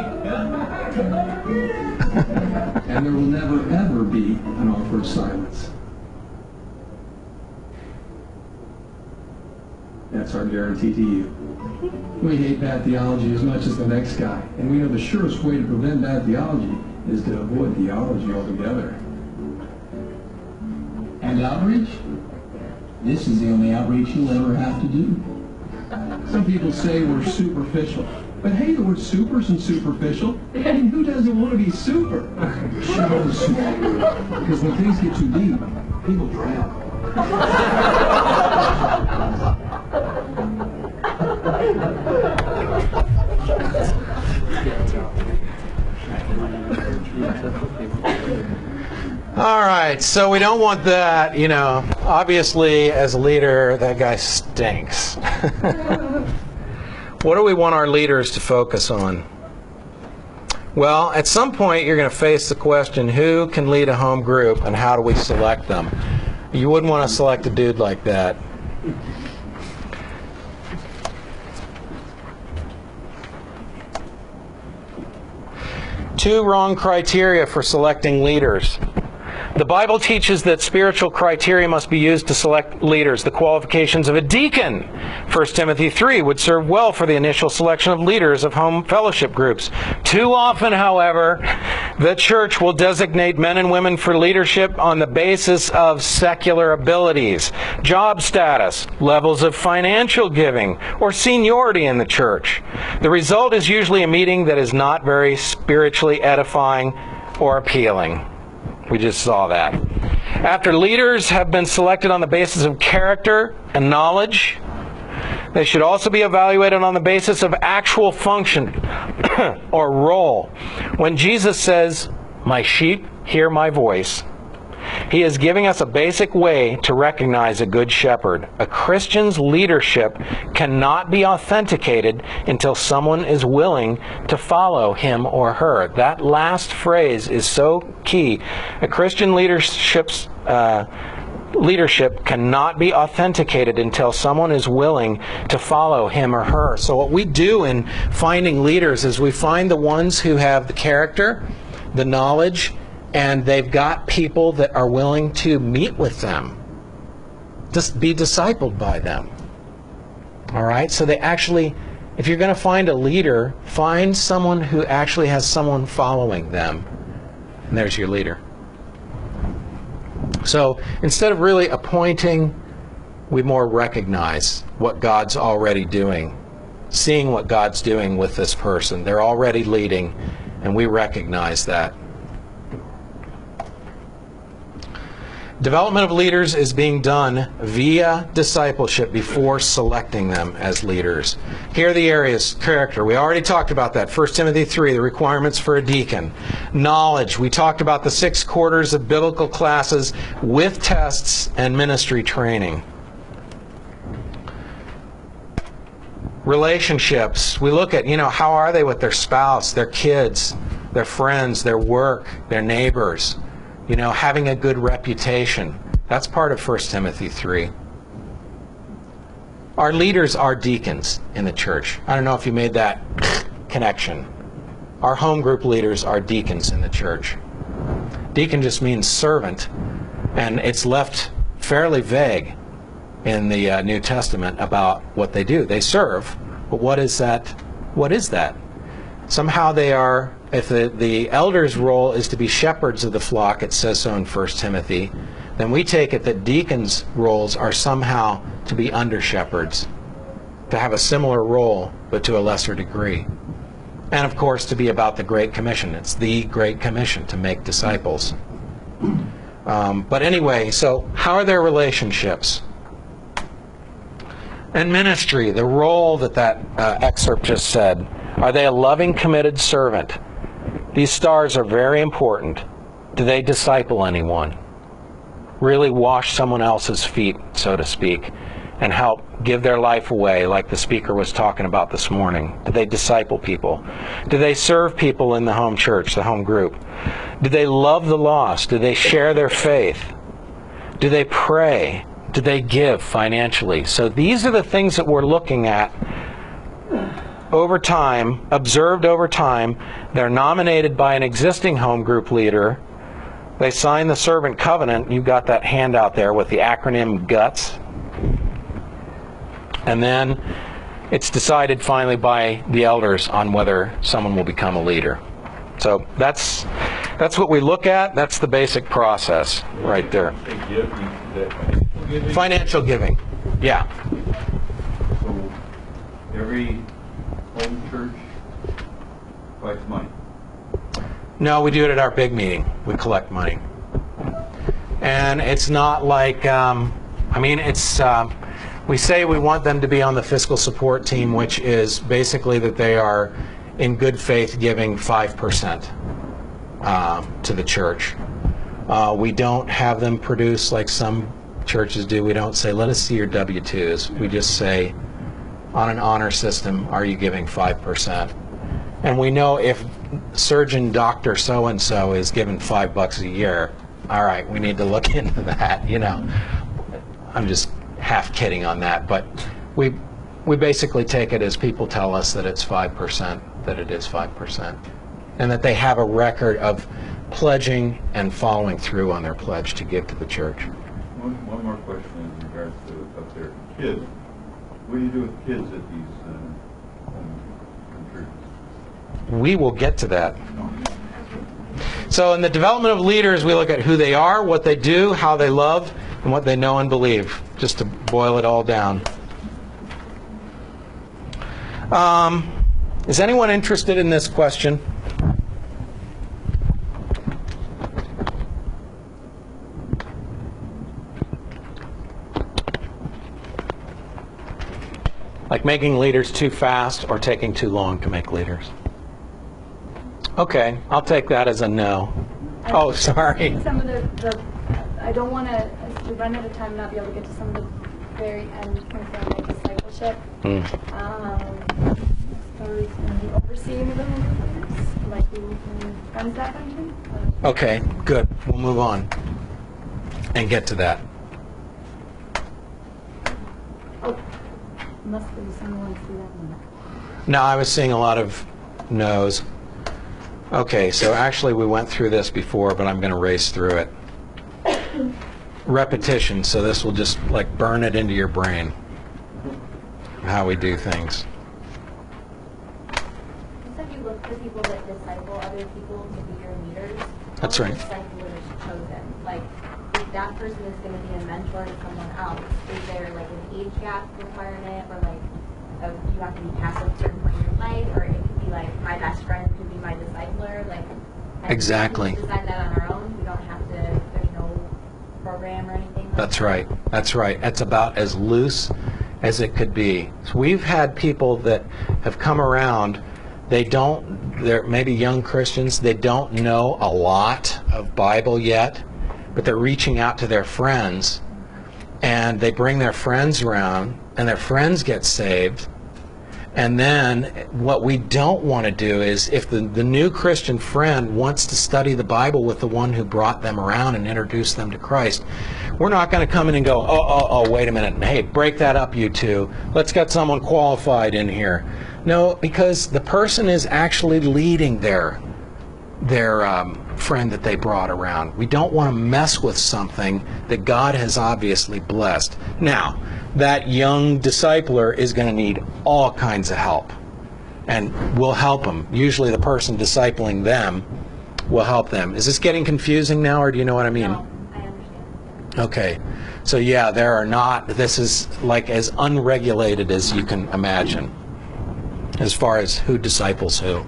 And there will never, ever be an awkward silence. That's our guarantee to you. We hate bad theology as much as the next guy, and we know the surest way to prevent bad theology is to avoid theology altogether. And outreach? This is the only outreach you'll ever have to do. Some people say we're superficial. But hey, the word super's and superficial. I mean, who doesn't want to be super? Shallow small group. Because when things get too deep, people drown. All right, so we don't want that, you know. Obviously, as a leader, that guy stinks. What do we want our leaders to focus on? Well, at some point, you're going to face the question, who can lead a home group, and how do we select them? You wouldn't want to select a dude like that. Two wrong criteria for selecting leaders. The Bible teaches that spiritual criteria must be used to select leaders. The qualifications of a deacon, First Timothy three, would serve well for the initial selection of leaders of home fellowship groups. Too often, however, the church will designate men and women for leadership on the basis of secular abilities, job status, levels of financial giving, or seniority in the church. The result is usually a meeting that is not very spiritually edifying or appealing. We just saw that. After leaders have been selected on the basis of character and knowledge, they should also be evaluated on the basis of actual function or role. When Jesus says, "My sheep hear my voice," He is giving us a basic way to recognize a good shepherd. A Christian's leadership cannot be authenticated until someone is willing to follow him or her. That last phrase is so key. A Christian leadership's uh, leadership cannot be authenticated until someone is willing to follow him or her. So what we do in finding leaders is we find the ones who have the character, the knowledge, and they've got people that are willing to meet with them, just be discipled by them. All right? So they actually, if you're going to find a leader, find someone who actually has someone following them. And there's your leader. So instead of really appointing, we more recognize what God's already doing, seeing what God's doing with this person. They're already leading, and we recognize that. Development of leaders is being done via discipleship before selecting them as leaders. Here are the areas. Character. We already talked about that. First Timothy three, the requirements for a deacon. Knowledge. We talked about the six quarters of biblical classes with tests and ministry training. Relationships. We look at, you know, how are they with their spouse, their kids, their friends, their work, their neighbors. You know, having a good reputation. That's part of First Timothy three. Our leaders are deacons in the church. I don't know if you made that connection. Our home group leaders are deacons in the church. Deacon just means servant, and it's left fairly vague in the uh, New Testament about what they do. They serve, but what is that? What is that? Somehow they are, if the, the elder's role is to be shepherds of the flock, it says so in First Timothy, then we take it that deacons' roles are somehow to be under shepherds, to have a similar role, but to a lesser degree. And of course, to be about the Great Commission. It's the Great Commission, to make disciples. Um, but anyway, so how are their relationships? And ministry, the role that that uh, excerpt just said. Are they a loving, committed servant? These stars are very important. Do they disciple anyone? Really wash someone else's feet, so to speak, and help give their life away like the speaker was talking about this morning? Do they disciple people? Do they serve people in the home church, the home group? Do they love the lost? Do they share their faith? Do they pray? Do they give financially? So these are the things that we're looking at over time, observed over time. They're nominated by an existing home group leader. They sign the servant covenant. You've got that handout there with the acronym GUTS. And then it's decided finally by the elders on whether someone will become a leader. So that's that's what we look at. That's the basic process right there. Financial giving. Yeah. So every home church collects money? No, we do it at our big meeting. We collect money. And it's not like, um, I mean, it's, um, we say we want them to be on the fiscal support team, which is basically that they are in good faith giving five percent uh, to the church. Uh, we don't have them produce like some churches do. We don't say, let us see your W two's. We just say, on an honor system, are you giving five percent? And we know if surgeon doctor so-and-so is given five bucks a year, all right, we need to look into that, you know. I'm just half kidding on that, but we we basically take it as people tell us that it's five percent, that it is five percent. and that they have a record of pledging and following through on their pledge to give to the church. One, one more question in regards to up there, kids. What do you do with kids at these uh, um, churches? We will get to that. So in the development of leaders, we look at who they are, what they do, how they love, and what they know and believe, just to boil it all down. Um, is anyone interested in this question? Like making leaders too fast or taking too long to make leaders? Okay, I'll take that as a no. Oh, sorry. Some of the, the I don't want to to run out of time and not be able to get to some of the very end points on like discipleship. Mm. Um, I suppose in the overseeing of the leaders, like who runs that function. Okay, good. We'll move on and get to that. Oh, unless there's someone who wants to see that one. No, I was seeing a lot of no's. Okay, so actually we went through this before, but I'm going to race through it. Repetition, so this will just like burn it into your brain, how we do things. You said you look for people that disciple other people to be your leaders. That's How right. is disciplers chosen? Like, if that person is going to be a mentor to someone else, is there like an age gap requirement, or like a, you have to be past a certain point in your life, or it could be like my best friend could be my discipler? Like, I Exactly. We decide that on our own. We don't have to. There's no program or anything. Like That's that. right. That's right. It's about as loose as it could be. So we've had people that have come around. They don't, they're maybe young Christians, they don't know a lot of Bible yet, but they're reaching out to their friends, and they bring their friends around, and their friends get saved. And then what we don't want to do is, if the, the new Christian friend wants to study the Bible with the one who brought them around and introduced them to Christ, we're not going to come in and go, oh, oh, oh, wait a minute, hey, break that up, you two. Let's get someone qualified in here. No, because the person is actually leading their, their um, friend that they brought around. We don't want to mess with something that God has obviously blessed. Now, that young discipler is going to need all kinds of help, and we'll help them. Usually the person discipling them will help them. Is this getting confusing now, or do you know what I mean? No, I understand. Okay. So yeah, there are not, this is like as unregulated as you can imagine as far as who disciples who.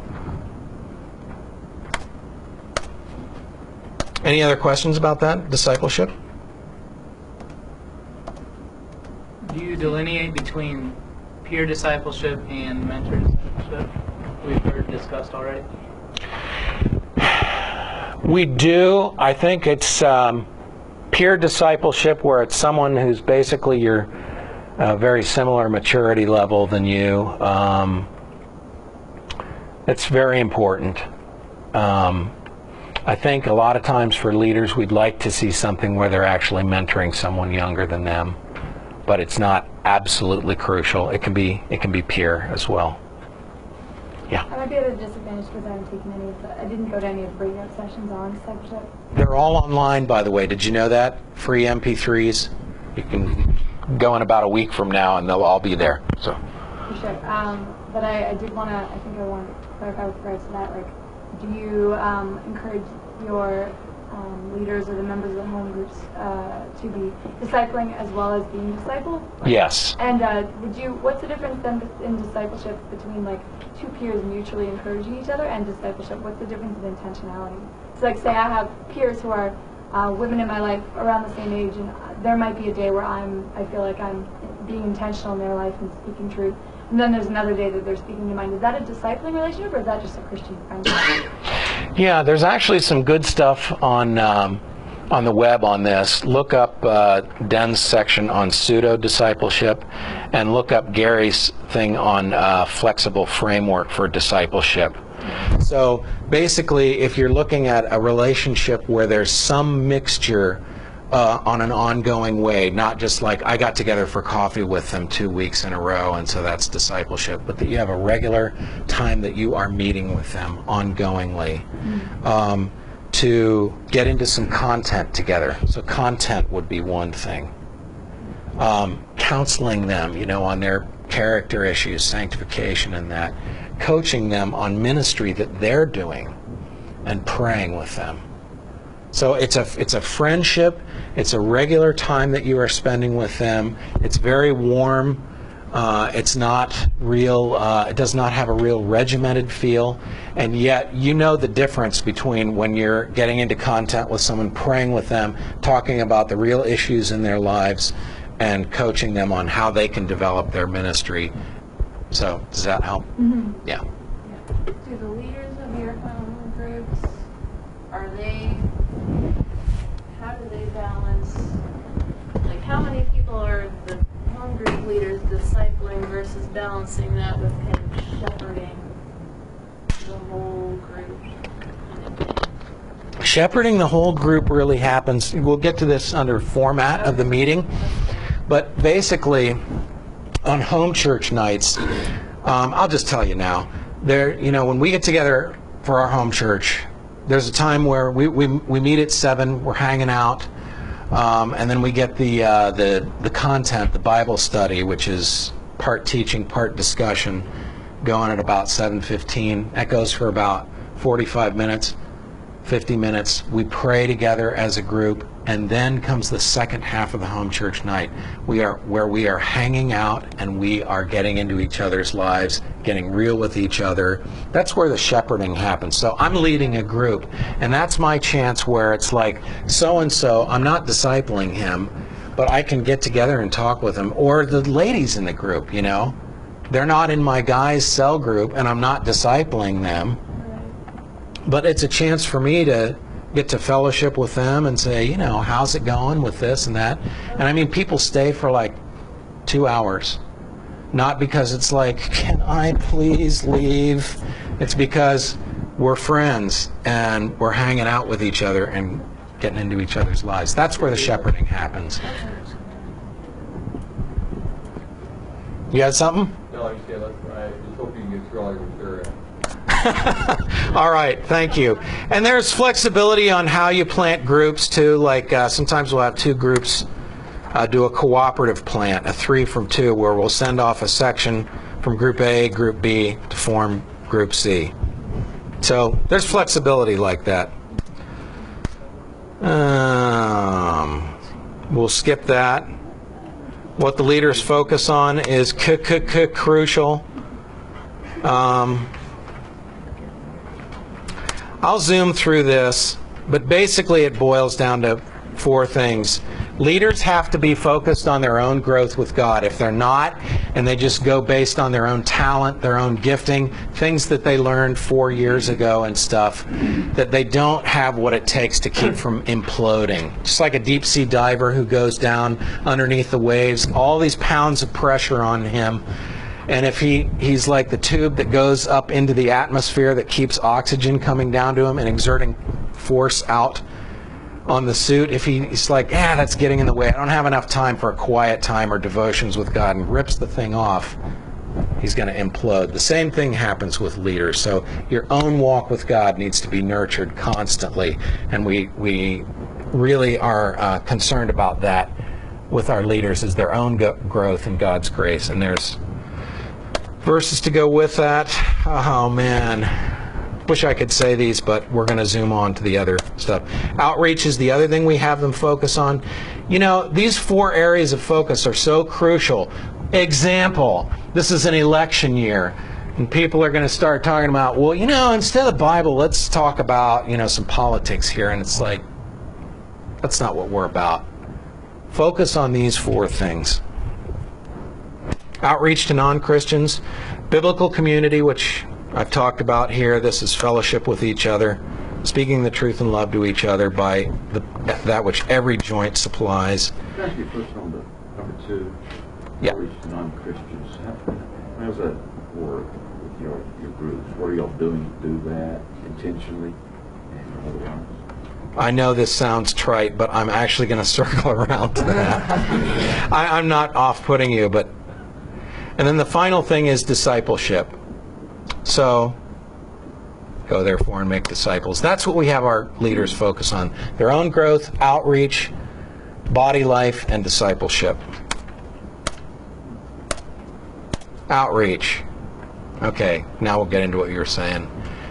Any other questions about that, discipleship? Do you delineate between peer discipleship and mentor discipleship? We've heard discussed already. We do. I think it's um, peer discipleship, where it's someone who's basically your uh, very similar maturity level than you. Um, it's very important. Um, I think a lot of times for leaders, we'd like to see something where they're actually mentoring someone younger than them, but it's not absolutely crucial. It can be it can be peer as well. Yeah. I might be at a disadvantage because I haven't taken any of the, I didn't go to any of the breakout sessions on discipleship. They're all online, by the way. Did you know that? Free M P threes. You can go in about a week from now, and they'll all be there. So. For sure. Um, but I, I did want to, I think I wanted to clarify with regards to that, like, do you um, encourage your um, leaders or the members of the home groups uh, to be discipling as well as being discipled? Yes. And uh, would you, what's the difference then in discipleship between like two peers mutually encouraging each other and discipleship? What's the difference in intentionality? So like say I have peers who are uh, women in my life around the same age, and there might be a day where I'm, I feel like I'm being intentional in their life and speaking truth. And then there's another day that they're speaking to mine. Is that a discipling relationship, or is that just a Christian friendship? Yeah, there's actually some good stuff on um, on the web on this. Look up uh, Den's section on pseudo discipleship, and look up Gary's thing on uh, flexible framework for discipleship. So basically, if you're looking at a relationship where there's some mixture uh, on an ongoing way, not just like I got together for coffee with them two weeks in a row and so that's discipleship, but that you have a regular time that you are meeting with them ongoingly. Mm-hmm. um, to get into some content together. So content would be one thing. Um, counseling them, you know, on their character issues, sanctification and that. Coaching them on ministry that they're doing and praying with them. So it's a, it's a friendship, it's a regular time that you are spending with them. It's very warm. Uh, it's not real, uh, it does not have a real regimented feel, and yet you know the difference between when you're getting into content with someone, praying with them, talking about the real issues in their lives, and coaching them on how they can develop their ministry. So, does that help? Mm-hmm. Yeah. Do the leaders of your home groups, are they, how do they balance, like how many people are the home group leaders discipling versus balancing that with kind of shepherding the whole group? Shepherding the whole group really happens, we'll get to this under format of the meeting, but basically on home church nights, um, I'll just tell you now, there, you know, when we get together for our home church, there's a time where we, we, we meet at seven, we're hanging out, Um, and then we get the, uh, the the content, the Bible study, which is part teaching, part discussion, going at about seven fifteen. That goes for about forty-five minutes, fifty minutes. We pray together as a group, and then comes the second half of the home church night. We are where we are hanging out and we are getting into each other's lives, getting real with each other. That's where the shepherding happens. So I'm leading a group, and that's my chance where it's like, so-and-so, I'm not discipling him, but I can get together and talk with him. Or the ladies in the group, you know. They're not in my guys' cell group, and I'm not discipling them. But it's a chance for me to get to fellowship with them and say, you know, how's it going with this and that? And I mean, people stay for like two hours. Not because it's like, can I please leave? It's because we're friends and we're hanging out with each other and getting into each other's lives. That's where the shepherding happens. You had something? No, I said, I was hoping you get through all your material. All right, thank you. And there's flexibility on how you plant groups too. Like uh, sometimes we'll have two groups uh, do a cooperative plant, a three from two, where we'll send off a section from Group A, Group B to form Group C. So there's flexibility like that. Um, we'll skip that. What the leaders focus on is c c c crucial. Um, I'll zoom through this, but basically it boils down to four things. Leaders have to be focused on their own growth with God. If they're not, and they just go based on their own talent, their own gifting, things that they learned four years ago and stuff, that they don't have what it takes to keep from imploding. Just like a deep sea diver who goes down underneath the waves, all these pounds of pressure on him. And if he, he's like the tube that goes up into the atmosphere that keeps oxygen coming down to him and exerting force out on the suit, if he, he's like, yeah, that's getting in the way, I don't have enough time for a quiet time or devotions with God, and rips the thing off, he's going to implode. The same thing happens with leaders. So your own walk with God needs to be nurtured constantly, and we, we really are uh, concerned about that with our leaders, is their own go- growth in God's grace. And there's verses to go with that. Oh man, wish I could say these, but we're going to zoom on to the other stuff. Outreach is the other thing we have them focus on. You know, these four areas of focus are so crucial. Example, this is an election year, and people are going to start talking about, well, you know, instead of the Bible, let's talk about, you know, some politics here. And it's like, that's not what we're about. Focus on these four things. Outreach to non-Christians, biblical community, which I've talked about here. This is fellowship with each other, speaking the truth in love to each other by the, that which every joint supplies. Can I ask you a question on the number two? Yeah. Outreach to non-Christians. How, how does that work with your, your groups? What are y'all doing to do that intentionally and otherwise? I know this sounds trite, but I'm actually going to circle around to that. I, I'm not off-putting you, but... And then the final thing is discipleship. So, go therefore and make disciples. That's what we have our leaders focus on. Their own growth, outreach, body life, and discipleship. Outreach. Okay, now we'll get into what you were saying.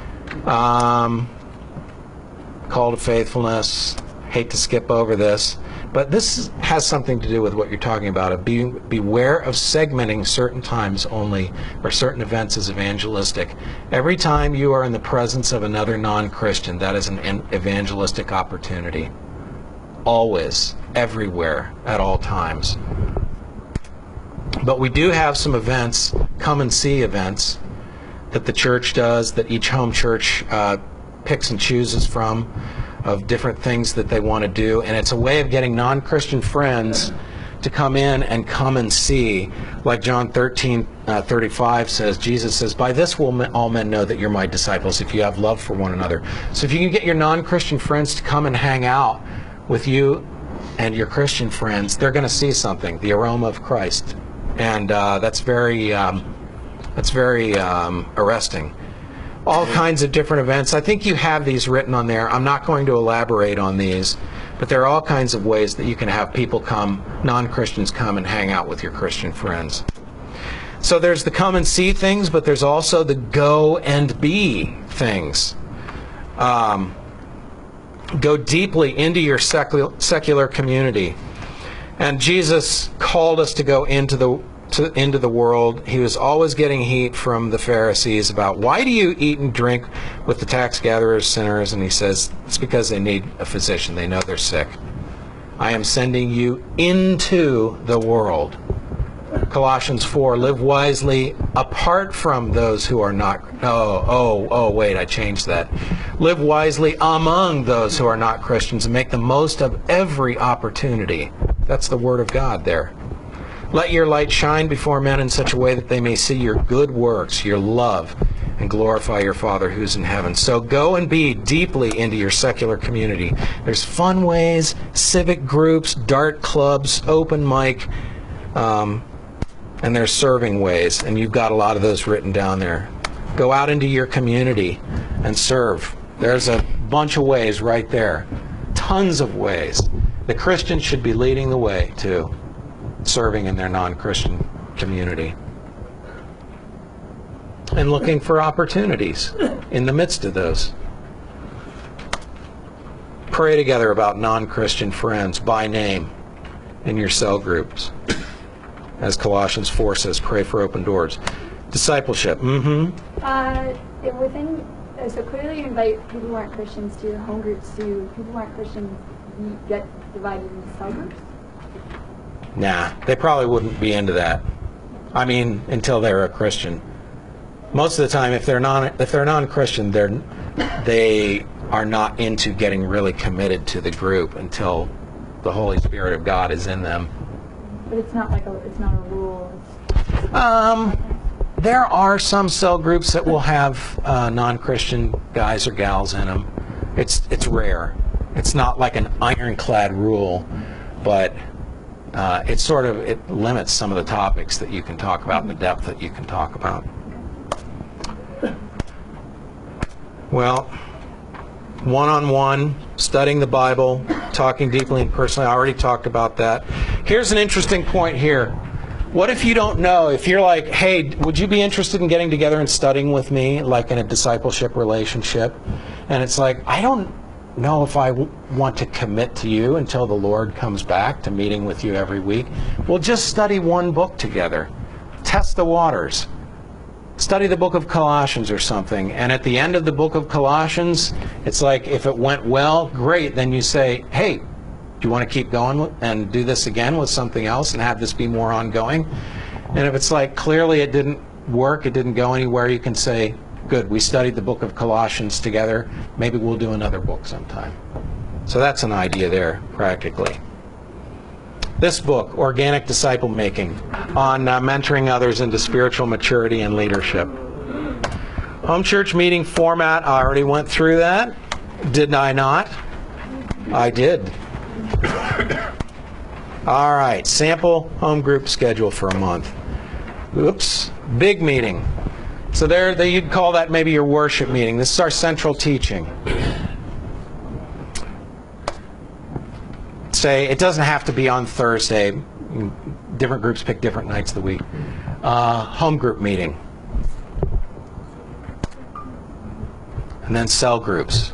Um, call to faithfulness. Hate to skip over this, but this has something to do with what you're talking about. Be, beware of segmenting certain times only or certain events as evangelistic. Every time you are in the presence of another non-Christian, that is an evangelistic opportunity. Always, everywhere, at all times. But we do have some events, come and see events, that the church does, that each home church uh, picks and chooses from, of different things that they want to do. And it's a way of getting non-Christian friends to come in and come and see. Like John thirteen thirty-five says, Jesus says, by this will all men know that you're my disciples, if you have love for one another. So if you can get your non-Christian friends to come and hang out with you and your Christian friends, they're going to see something, the aroma of Christ. And uh, that's very, um, that's very um, arresting. All kinds of different events. I think you have these written on there. I'm not going to elaborate on these, but there are all kinds of ways that you can have people come, non-Christians come and hang out with your Christian friends. So there's the come and see things, but there's also the go and be things. Um, go deeply into your secular, secular community. And Jesus called us to go into the to, into the world. He was always getting heat from the Pharisees about, why do you eat and drink with the tax gatherers, sinners? And he says, it's because they need a physician. They know they're sick. I am sending you into the world. Colossians four, live wisely apart from those who are not... Oh, oh, oh, wait, I changed that. Live wisely among those who are not Christians and make the most of every opportunity. That's the Word of God there. Let your light shine before men in such a way that they may see your good works, your love, and glorify your Father who's in heaven. So go and be deeply into your secular community. There's fun ways, civic groups, dart clubs, open mic, um, and there's serving ways, and you've got a lot of those written down there. Go out into your community and serve. There's a bunch of ways right there. Tons of ways. The Christians should be leading the way, too, serving in their non-Christian community. And looking for opportunities in the midst of those. Pray together about non-Christian friends by name in your cell groups. As Colossians four says, pray for open doors. Discipleship. Mm-hmm. Uh, within, so clearly you invite people who aren't Christians to home groups. Do people who aren't Christians get divided into cell groups? Nah, they probably wouldn't be into that. I mean, until they're a Christian. Most of the time, if they're non if they're non-Christian, they're they are not into getting really committed to the group until the Holy Spirit of God is in them. But it's not like a it's not a rule. It's Um, there are some cell groups that will have uh, non-Christian guys or gals in them. It's it's rare. It's not like an ironclad rule, but uh, it sort of it limits some of the topics that you can talk about and the depth that you can talk about. Well, one-on-one, studying the Bible, talking deeply and personally. I already talked about that. Here's an interesting point here. What if you don't know? If you're like, hey, would you be interested in getting together and studying with me, like in a discipleship relationship? And it's like, I don't know if I w- want to commit to you until the Lord comes back to meeting with you every week. Well, just study one book together. Test the waters. Study the book of Colossians or something, and at the end of the book of Colossians, it's like if it went well, great, then you say, hey, do you want to keep going and do this again with something else and have this be more ongoing? And if it's like clearly it didn't work, it didn't go anywhere, you can say, good, we studied the book of Colossians together, maybe we'll do another book sometime. So that's an idea there, practically. This book, Organic Disciple Making, on uh, mentoring others into spiritual maturity and leadership. Home church meeting format, I already went through that. Did I not? I did. All right, sample home group schedule for a month. Oops, big meeting. So there, they, you'd call that maybe your worship meeting. This is our central teaching. Say, it doesn't have to be on Thursday. Different groups pick different nights of the week. Uh, home group meeting. And then cell groups.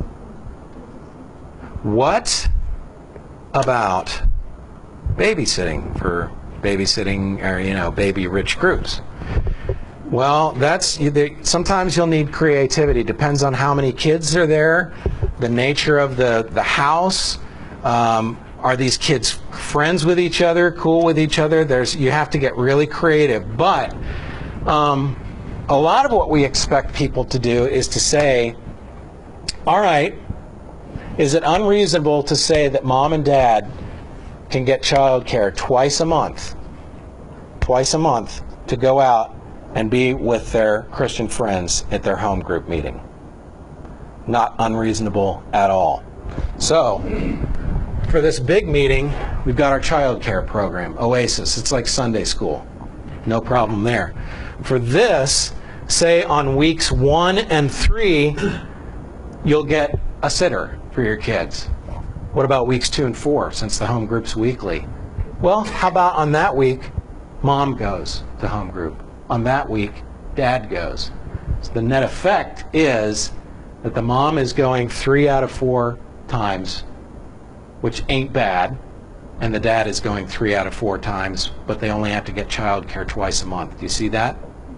What about babysitting for babysitting or, you know, baby-rich groups? Well, that's sometimes you'll need creativity. Depends on how many kids are there, the nature of the, the house. Um, are these kids friends with each other, cool with each other? There's you have to get really creative. But um, a lot of what we expect people to do is to say, all right, is it unreasonable to say that mom and dad can get child care twice a month, twice a month to go out and be with their Christian friends at their home group meeting? Not unreasonable at all. So, for this big meeting, we've got our child care program, Oasis. It's like Sunday school. No problem there. For this, say on weeks one and three, you'll get a sitter for your kids. What about weeks two and four, since the home group's weekly? Well, how about on that week, mom goes to home group. On that week, dad goes. So the net effect is that the mom is going three out of four times, which ain't bad, and the dad is going three out of four times, but they only have to get child care twice a month. Do you see that?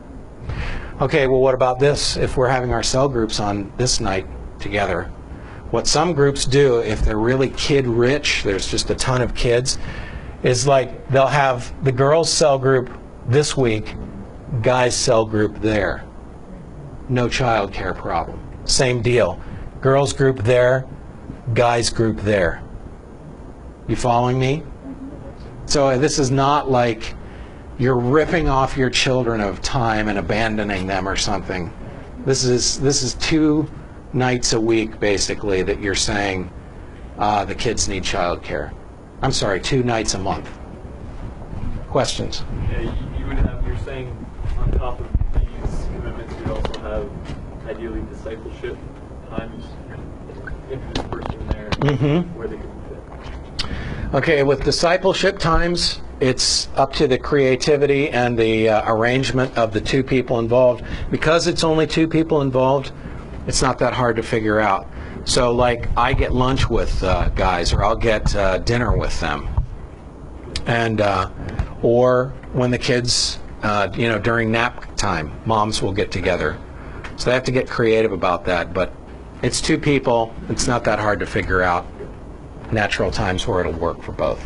Okay, well, what about this? If we're having our cell groups on this night together, what some groups do, if they're really kid-rich, there's just a ton of kids, is like they'll have the girls' cell group this week, guys' cell group there. No child care problem. Same deal. Girls' group there, guys' group there. You following me? So this is not like you're ripping off your children of time and abandoning them or something. This is this is two nights a week, basically, that you're saying uh, the kids need child care. I'm sorry, two nights a month. Questions? Yeah, you, you would have, you're saying on top of these commitments, you'd also have ideally discipleship times, introduce a person there, Mm-hmm. where they could fit. Okay, with discipleship times, it's up to the creativity and the uh, arrangement of the two people involved. Because it's only two people involved, it's not that hard to figure out. So, like, I get lunch with uh, guys, or I'll get uh, dinner with them, and uh, or when the kids, uh, you know, during nap time, moms will get together. So they have to get creative about that. But it's two people. It's not that hard to figure out natural times where it'll work for both.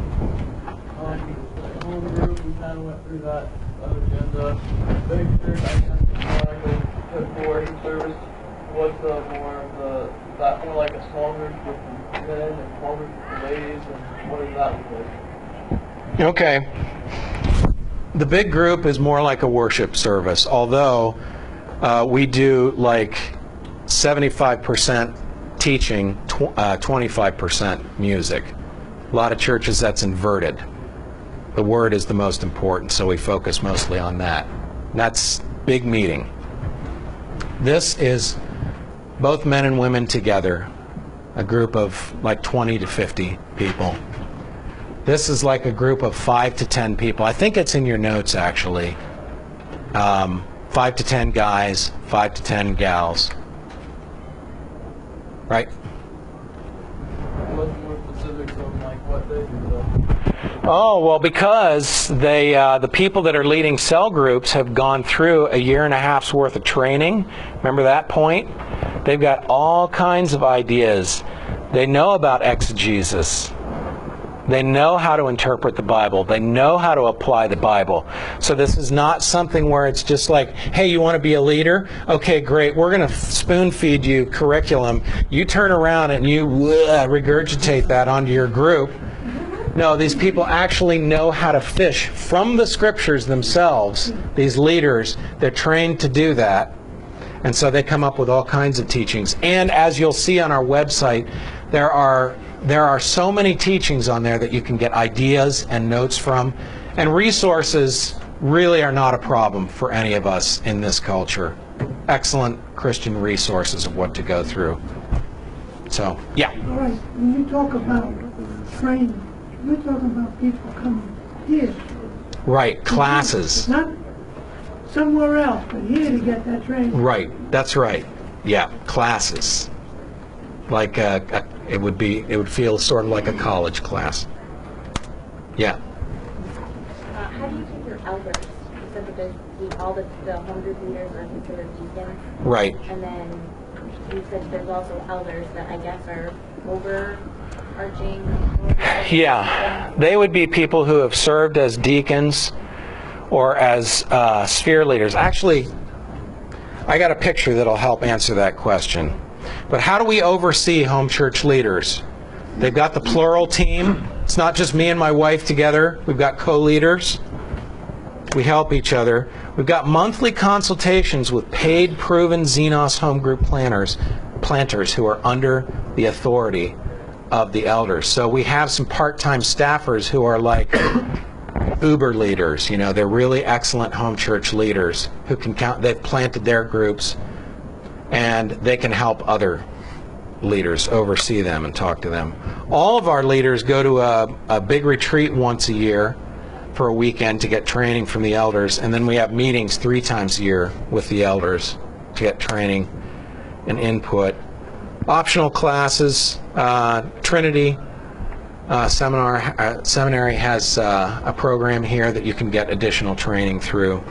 Um, home group, we kind of went through that agenda. Big church, I kind of like the boarding service. What's uh, more of the, is that more like a small group with the men and small group with the ladies, and what does that look like? Okay. The big group is more like a worship service, although uh, we do like seventy-five percent teaching, tw- uh, twenty-five percent music. A lot of churches that's inverted. The word is the most important, so we focus mostly on that. That's big meeting. This is both men and women together, a group of like twenty to fifty people. This is like a group of five to ten people. I think it's in your notes, actually. Um, five to ten guys, five to ten gals. Right? What's more specifics on like what they do? Oh, well, because they, uh, the people that are leading cell groups have gone through a year and a half's worth of training. Remember that point? They've got all kinds of ideas. They know about exegesis. They know how to interpret the Bible. They know how to apply the Bible. So this is not something where it's just like, hey, you want to be a leader? Okay, great. We're going to spoon feed you curriculum. You turn around and you uh, regurgitate that onto your group. No, these people actually know how to fish from the scriptures themselves. These leaders, they're trained to do that. And so they come up with all kinds of teachings. And as you'll see on our website, There are there are so many teachings on there that you can get ideas and notes from, and resources really are not a problem for any of us in this culture. Excellent Christian resources of what to go through. So, yeah. All right, when you talk about training, you're talking about people coming here. Right, classes. Not somewhere else, but here to get that training. Right, that's right. Yeah, classes. Like a, a, it would be, it would feel sort of like a college class. Yeah. Uh, how do you keep your elders? You said that there's the, all the, the home group leaders are considered deacons. Right. And then you said there's also elders that I guess are overarching. Yeah, they would be people who have served as deacons or as uh, sphere leaders. Actually, I got a picture that'll help answer that question. But how do we oversee home church leaders? They've got the plural team. It's not just me and my wife together. We've got co-leaders. We help each other. We've got monthly consultations with paid, proven Xenos home group planners, planters who are under the authority of the elders. So we have some part-time staffers who are like Uber leaders. You know, they're really excellent home church leaders who can count. They've planted their groups, and they can help other leaders oversee them and talk to them. All of our leaders go to a, a big retreat once a year for a weekend to get training from the elders, and then we have meetings three times a year with the elders to get training and input. Optional classes, uh, Trinity uh, seminar, uh, Seminary has uh, a program here that you can get additional training through.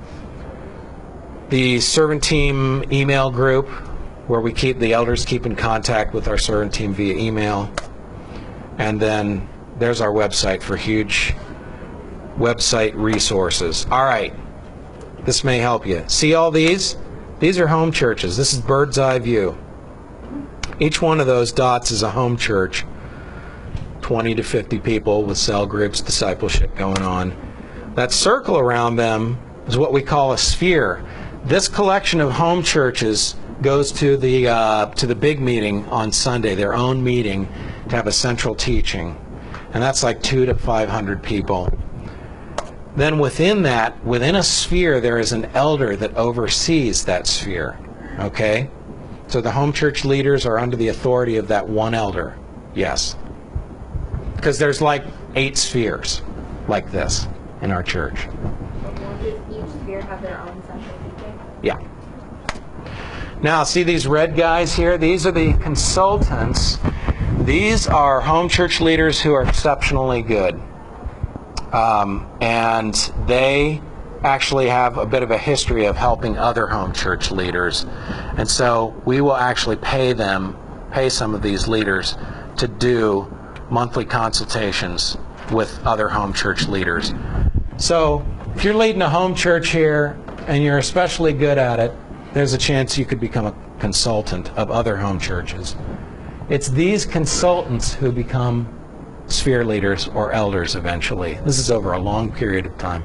The servant team email group, where we keep the elders keep in contact with our servant team via email. And then there's our website for huge website resources. All right, this may help you. See all these? These are home churches. This is bird's eye view. Each one of those dots is a home church. twenty to fifty people with cell groups, discipleship going on. That circle around them is what we call a sphere. This collection of home churches goes to the uh, to the big meeting on Sunday, their own meeting, to have a central teaching, and that's like two to five hundred people. Then within that, within a sphere, there is an elder that oversees that sphere. Okay, so the home church leaders are under the authority of that one elder. Yes, because there's like eight spheres like this in our church. Does each sphere have their own central teaching? Yeah. Now, see these red guys here? These are the consultants. These are home church leaders who are exceptionally good. Um, and they actually have a bit of a history of helping other home church leaders. And so we will actually pay them, pay some of these leaders to do monthly consultations with other home church leaders. So if you're leading a home church here and you're especially good at it, there's a chance you could become a consultant of other home churches. It's these consultants who become sphere leaders or elders eventually. This is over a long period of time.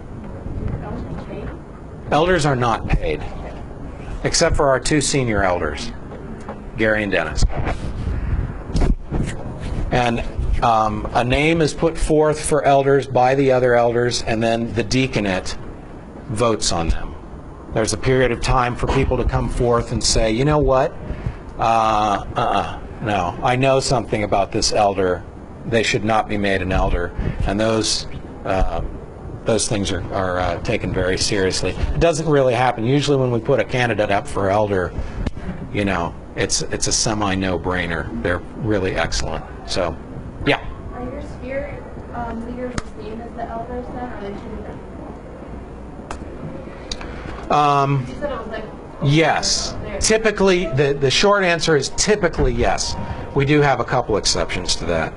Elders are not paid, except for our two senior elders, Gary and Dennis. And um, a name is put forth for elders by the other elders, and then the deaconate votes on them. There's a period of time for people to come forth and say, you know what, uh, uh-uh, no, I know something about this elder. They should not be made an elder. And those uh, those things are, are uh, taken very seriously. It doesn't really happen. Usually when we put a candidate up for elder, you know, it's it's a semi-no-brainer. They're really excellent. So, yeah. Are your sphere um, leaders the same as the elders then, or are they two different? Um, You said it was like... yes. Typically, the, the short answer is typically yes. We do have a couple exceptions to that.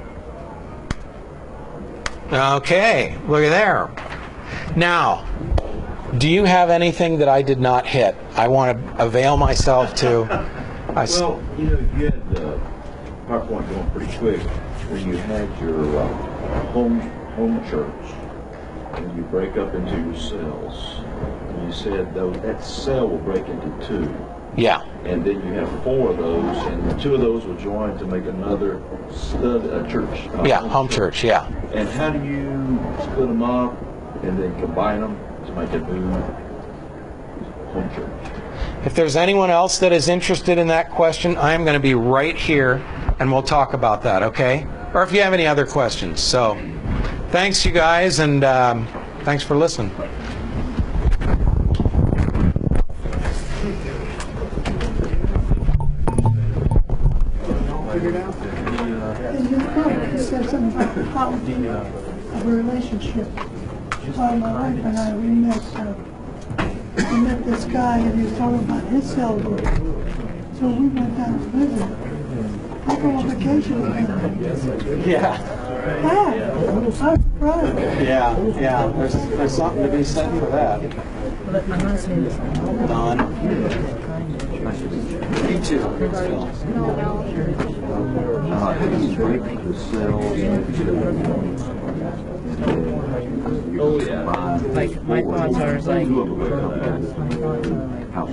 Okay, look at there. Now, do you have anything that I did not hit? I want to avail myself to... I s- Well, you know, you had uh, PowerPoint going pretty quick when you had your uh, home home church, and you break up into your cells. And you said though that cell will break into two. Yeah. And then you have four of those, and two of those will join to make another stud, a church. uh, Yeah, home church, yeah. And how do you split them up and then combine them to make a new home church? If there's anyone else that is interested in that question, I'm going to be right here, and we'll talk about that, okay? Or if you have any other questions. So, thanks, you guys, and um, thanks for listening. And your comment said something about the quality of a relationship. Well, my wife and I, we met, uh, we met this guy and he was talking about his cell group. So we went down to visit. I go on vacation with him. Yeah. Yeah, I'm surprised. Yeah, yeah. There's there's something to be said for that. Don. You too. Phil. Uh, how do you break the cells? Oh yeah. Like my thoughts are like How?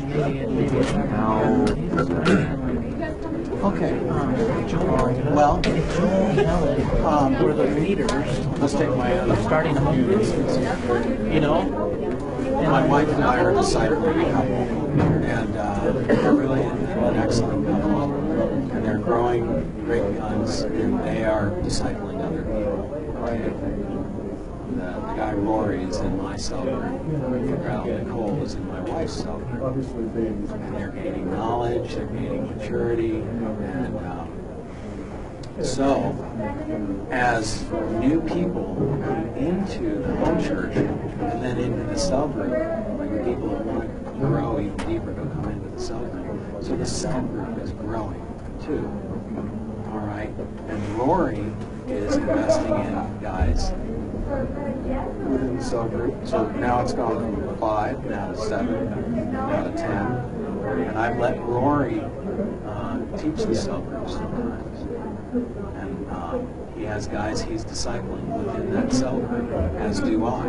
Okay. Well, um, we're the leaders. Let's take my other starting a home group. You know, my wife and I are a discipling couple, and uh, they're really an excellent couple, and they're growing great guns, and they are discipling other people. Okay. The, the guy Rory is in my cell group. The girl Nicole is in my wife's cell group. And they're gaining knowledge, they're gaining maturity, and um, so as new people come into the home church and then into the cell group, like people that want to grow even deeper to come into the cell group. So the cell group is growing too. All right, and Rory is investing in guys within the cell group. So now it's gone from five, now to seven, now to ten. And I've let Rory uh, teach the cell group sometimes. And uh, he has guys he's discipling within that cell group, as do I.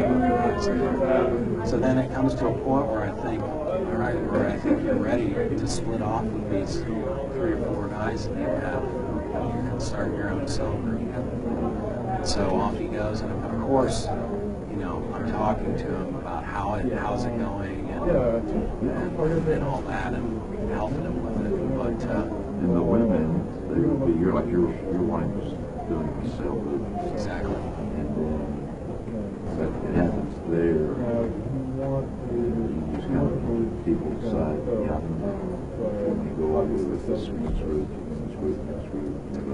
So then it comes to a point where I think, all right, where I think you're ready to split off with these three or four guys that you have and start your own cell group. So off he goes, and of course, you know, I'm talking to him about how it, how's it going, and, and, and all that, and helping him with it. But uh, And the women, they would be, you're like your your wife is doing the cell group. Exactly. And then that it happens there. You just kind of people decide, yeah, when you go over with this group, this group, this group, this group.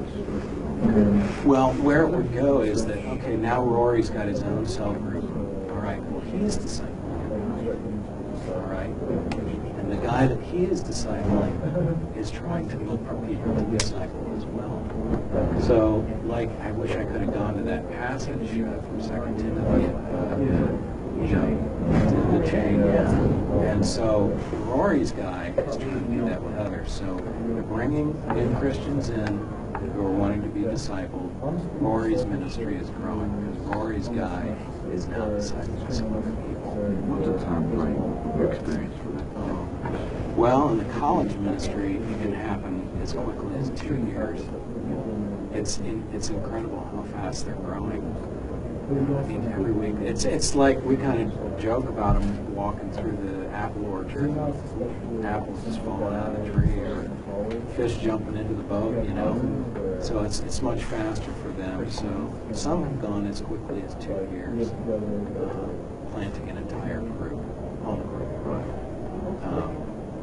Well, where it would go is that, okay, now Rory's got his own cell group. All right, well, he's discipling. All right? And the guy that he is discipling is trying to look for people to disciple as well. So, like, I wish I could have gone to that passage uh, from Second Timothy, uh, you know, to the chain. Yeah. And so, Rory's guy is trying to do that with others. So, they're bringing new Christians in who are wanting to be discipled. Rory's ministry is growing because Rory's guy is now discipling some other people. What's the time frame of your experience for that? Um, well, in the college ministry, it can happen as quickly as two years. It's in, it's incredible how fast they're growing. I mean, every week. It's it's like we kind of joke about them walking through the apple orchard. Apples just falling out of the tree, or fish jumping into the boat, you know. So it's it's much faster for them. So some have gone as quickly as two years, uh, planting an entire group, home group. Um,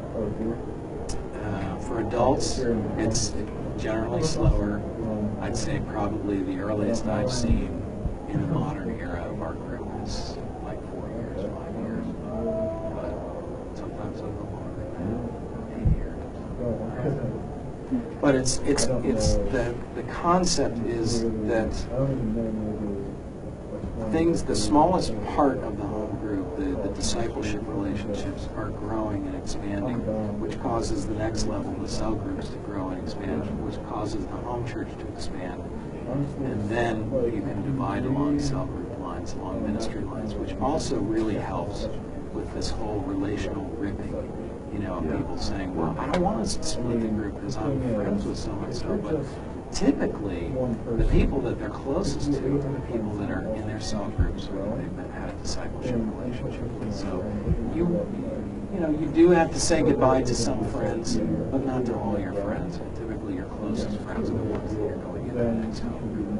uh, for adults, it's generally slower. I'd say probably the earliest I've seen in the modern era of our group is like four years, five years, but sometimes a little longer, eight years. But it's it's it's the the concept is that things, the smallest part of the home group, the, the discipleship relationships are growing and expanding, which causes the next level, the cell groups, to grow and expand, which causes the home church to expand. And then you can divide along cell group lines, along ministry lines, which also really helps with this whole relational ripping you know, Yeah. people saying, well, I don't want to split the group because I'm friends with so-and-so, but typically, the people that they're closest to are the people that are in their cell groups or that they've had a discipleship relationship with. So you, you know, you do have to say goodbye to some friends, but not to all your friends. Typically, your closest friends are the ones that you're going into the next home.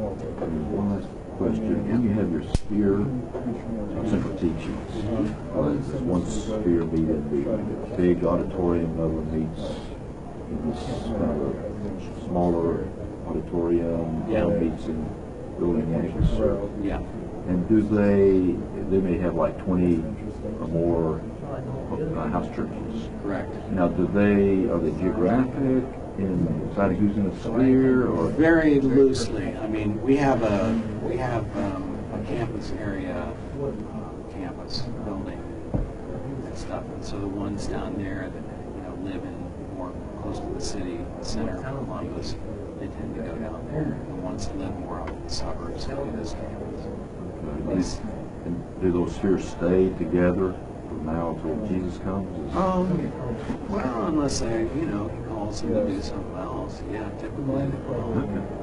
One last question. When you have your sphere central teachings, uh, does one sphere meet in the big auditorium, another one meets in this kind of a smaller auditorium, Yeah. one meets in building X? Yeah. And do they, they may have like twenty or more uh, house churches. Correct. Now, do they, are they geographic in deciding who's in a sphere, or? Very loosely. I mean, we have a we have um, a campus area, campus building and stuff. And so the ones down there that you know live in more close to the city center, Columbus, they tend to go down there. And the ones that live more out in the suburbs go to this campus. These- And do those spheres stay together from now until Jesus comes? Is- Um, well, unless they, you know, he calls them to do something else. Yeah, typically they will.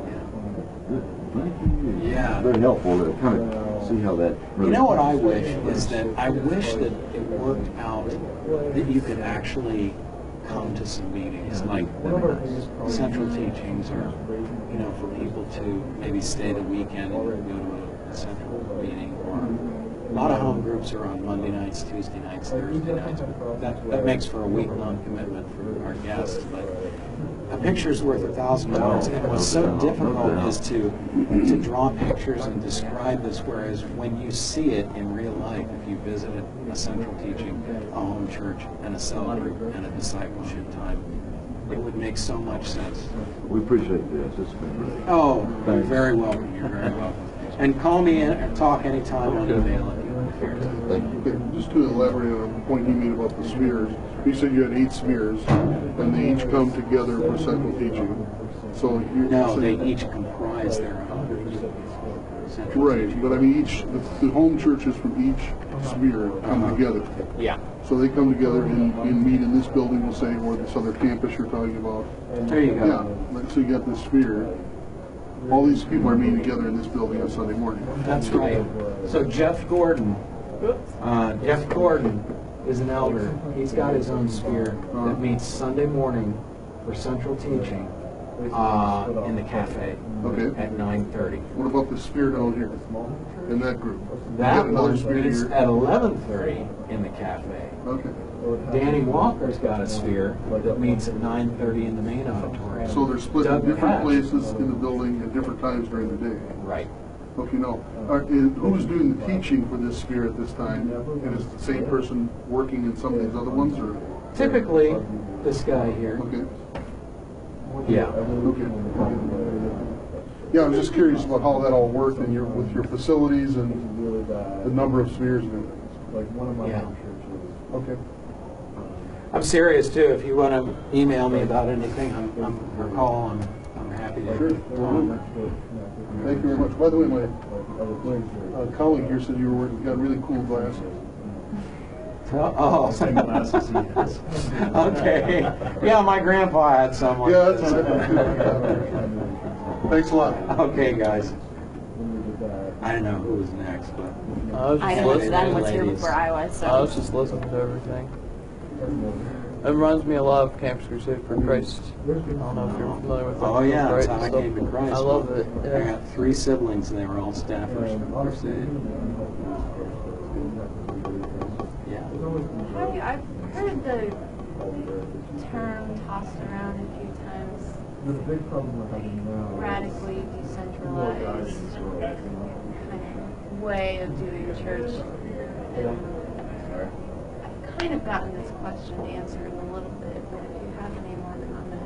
Good. Thank you. Yeah. Very helpful to kind of see how that really. You know what I wish is that I wish that it worked out that you could actually come to some meetings like central teachings, or you know, for people to maybe stay the weekend and go to a central meeting. Or a lot of home groups are on Monday nights, Tuesday nights, Thursday nights. That that makes for a week-long commitment for our guests, but a picture's worth a thousand words, and what's so difficult is to to draw pictures and describe this, whereas when you see it in real life, if you visited a central teaching, a home church, and a cell group, and a discipleship time, it would make so much sense. We appreciate this. It's been great. Oh, you're very welcome. You're very welcome. And call me in or talk anytime on email if you want to. Thank you. Okay, just to elaborate on the point you made about the spheres, you said you had eight spheres, and they each come together for central teaching. So you No, so they you- each comprise their own central right, teaching. but I mean each the, the home churches from each sphere come Uh-huh. together. Yeah. So they come together and, and meet in this building, we'll say, or this other campus you're talking about. There you go. Yeah, like, so you got this sphere. All these people are meeting together in this building on Sunday morning. That's right. So Jeff Gordon, uh, Jeff Gordon is an elder. He's got his own sphere that meets Sunday morning for central teaching uh, in the cafe Okay. at nine thirty. What about the sphere down here in that group? You That got another one sphere meets here. at eleven thirty in the cafe. Okay. Danny Walker's got a sphere that meets at nine thirty in the main auditorium. So they're split in Doug different Patch. places in the building at different times during the day. Right. Okay, now, are, is, who's doing the teaching for this sphere at this time? And is the same person working in some of these other ones, or? Typically, this guy here. Okay. Yeah. Okay. Yeah, I'm just curious about how that all worked and your with your facilities and the number of spheres and everything. Yeah. Okay. I'm serious too. If you want to email me about anything, I'm, I'm or call. I'm, I'm happy to. Sure. talk. Thank you very much. By the way, my uh, colleague here said you were wearing, got really cool glasses. Oh, same glasses he has. Okay. Yeah, my grandpa had some. like Yeah, that's this. what I thought. Thanks a lot. Okay, guys. I don't know who was next, but I was just I know listening. that was here ladies. before I was, so. I was just listening to everything. It reminds me a lot of Campus Crusade for Christ. I don't know if you're familiar with that. oh yeah, that's right? how I So, came to Christ. I love it. I Yeah. got three siblings, and they were all staffers for Crusade. Yeah. How do you, I've heard the term tossed around a few times. Radically decentralized kind of way of doing church. And I've kind of gotten this question answered a little bit, but if you have any more comment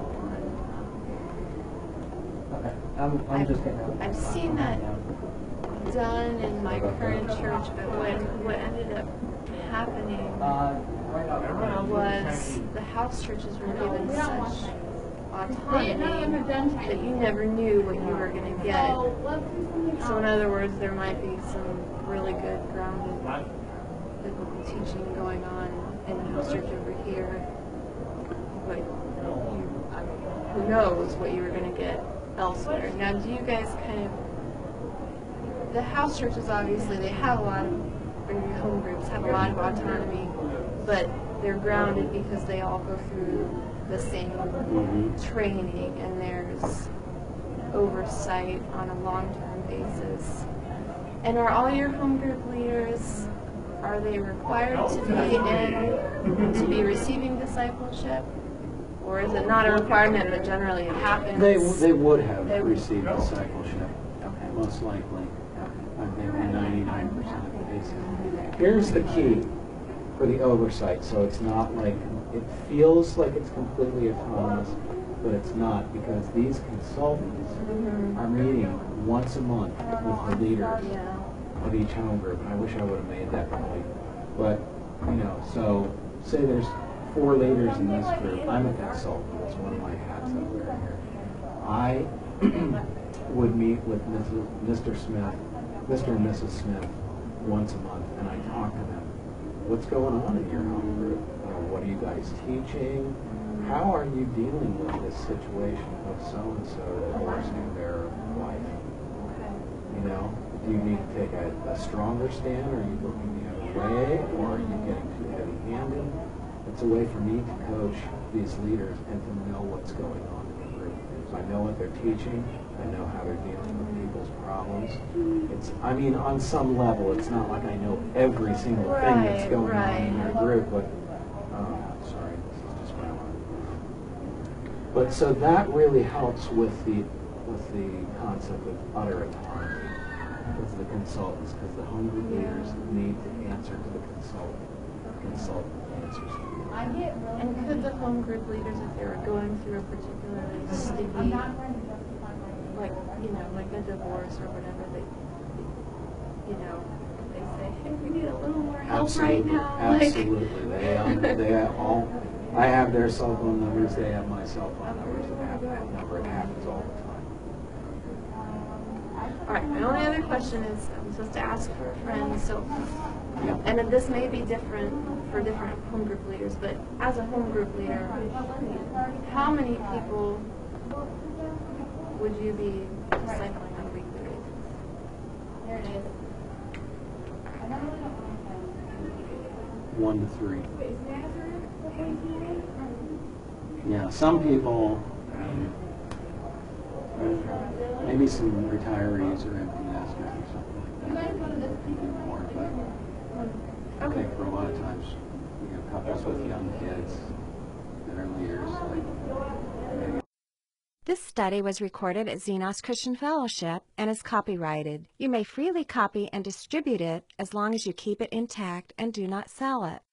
on Okay. I'm, I'm I've, just gonna. I've seen that done in my current church, but what, what ended up happening Uh, was the house churches were given such autonomy that you never knew what you were going to get. So in other words, there might be some really good grounded biblical teaching going on in the house church over here, what you, I mean, who knows what you were going to get elsewhere. Now, do you guys kind of, the house churches obviously, they have a lot of, or your home groups have a lot of autonomy, but they're grounded because they all go through the same training, and there's oversight on a long-term basis. And are all your home group leaders, are they required to be in, to be receiving discipleship? Or is it not a requirement, but generally it happens? They, they would have They would- received discipleship, Okay. most likely. I think ninety-nine percent of the cases. Here's the key for the oversight, so it's not like, it feels like it's completely autonomous, but it's not, because these consultants are meeting once a month with the leaders Yeah. of each home group, and I wish I would have made that point. But, you know, so say there's four leaders in this group. I'm a consultant. That's one of my hats I wear here. I would meet with Missus Mister Smith, Mister and Missus Smith once a month, and I talk to them. What's going on in your home group? You know, what are you guys teaching? How are you dealing with this situation of so-and-so divorcing their wife? You know, do you need to take a, a stronger stand? Are you looking the other way? Or are you getting too heavy-handed? It's a way for me to coach these leaders and to know what's going on in the group. So I know what they're teaching. I know how they're dealing with people's problems. It's, I mean, on some level, it's not like I know every single thing that's Right, going right. on in their group, but, um, sorry, this is just my alarm. But so that really helps with the, with the concept of utter autonomy with the consultants, because the home group leaders need to answer to the consultant. The consultant answers to you. And could the home group leaders, if they were going through a particularly sticky, like, you know, like a divorce or whatever, they, you know, they say, hey, we need a little more help right Absolutely, now. Like- absolutely. They, um, they all, I have their cell phone numbers, they have my cell phone numbers, and have that number. It happens all the time. All right, my only other question is, I'm supposed to ask for a friend, so, Yeah. and then this may be different for different home group leaders, but as a home group leader, how many people would you be discipling on a weekly basis? There it is. One to three. Yeah, some people, I mean, maybe some retirees or empty nesters or something like that. Can do more, but I think for a lot of times, you know, couples with young kids that are leaders, like maybe. This study was recorded at Xenos Christian Fellowship and is copyrighted. You may freely copy and distribute it as long as you keep it intact and do not sell it.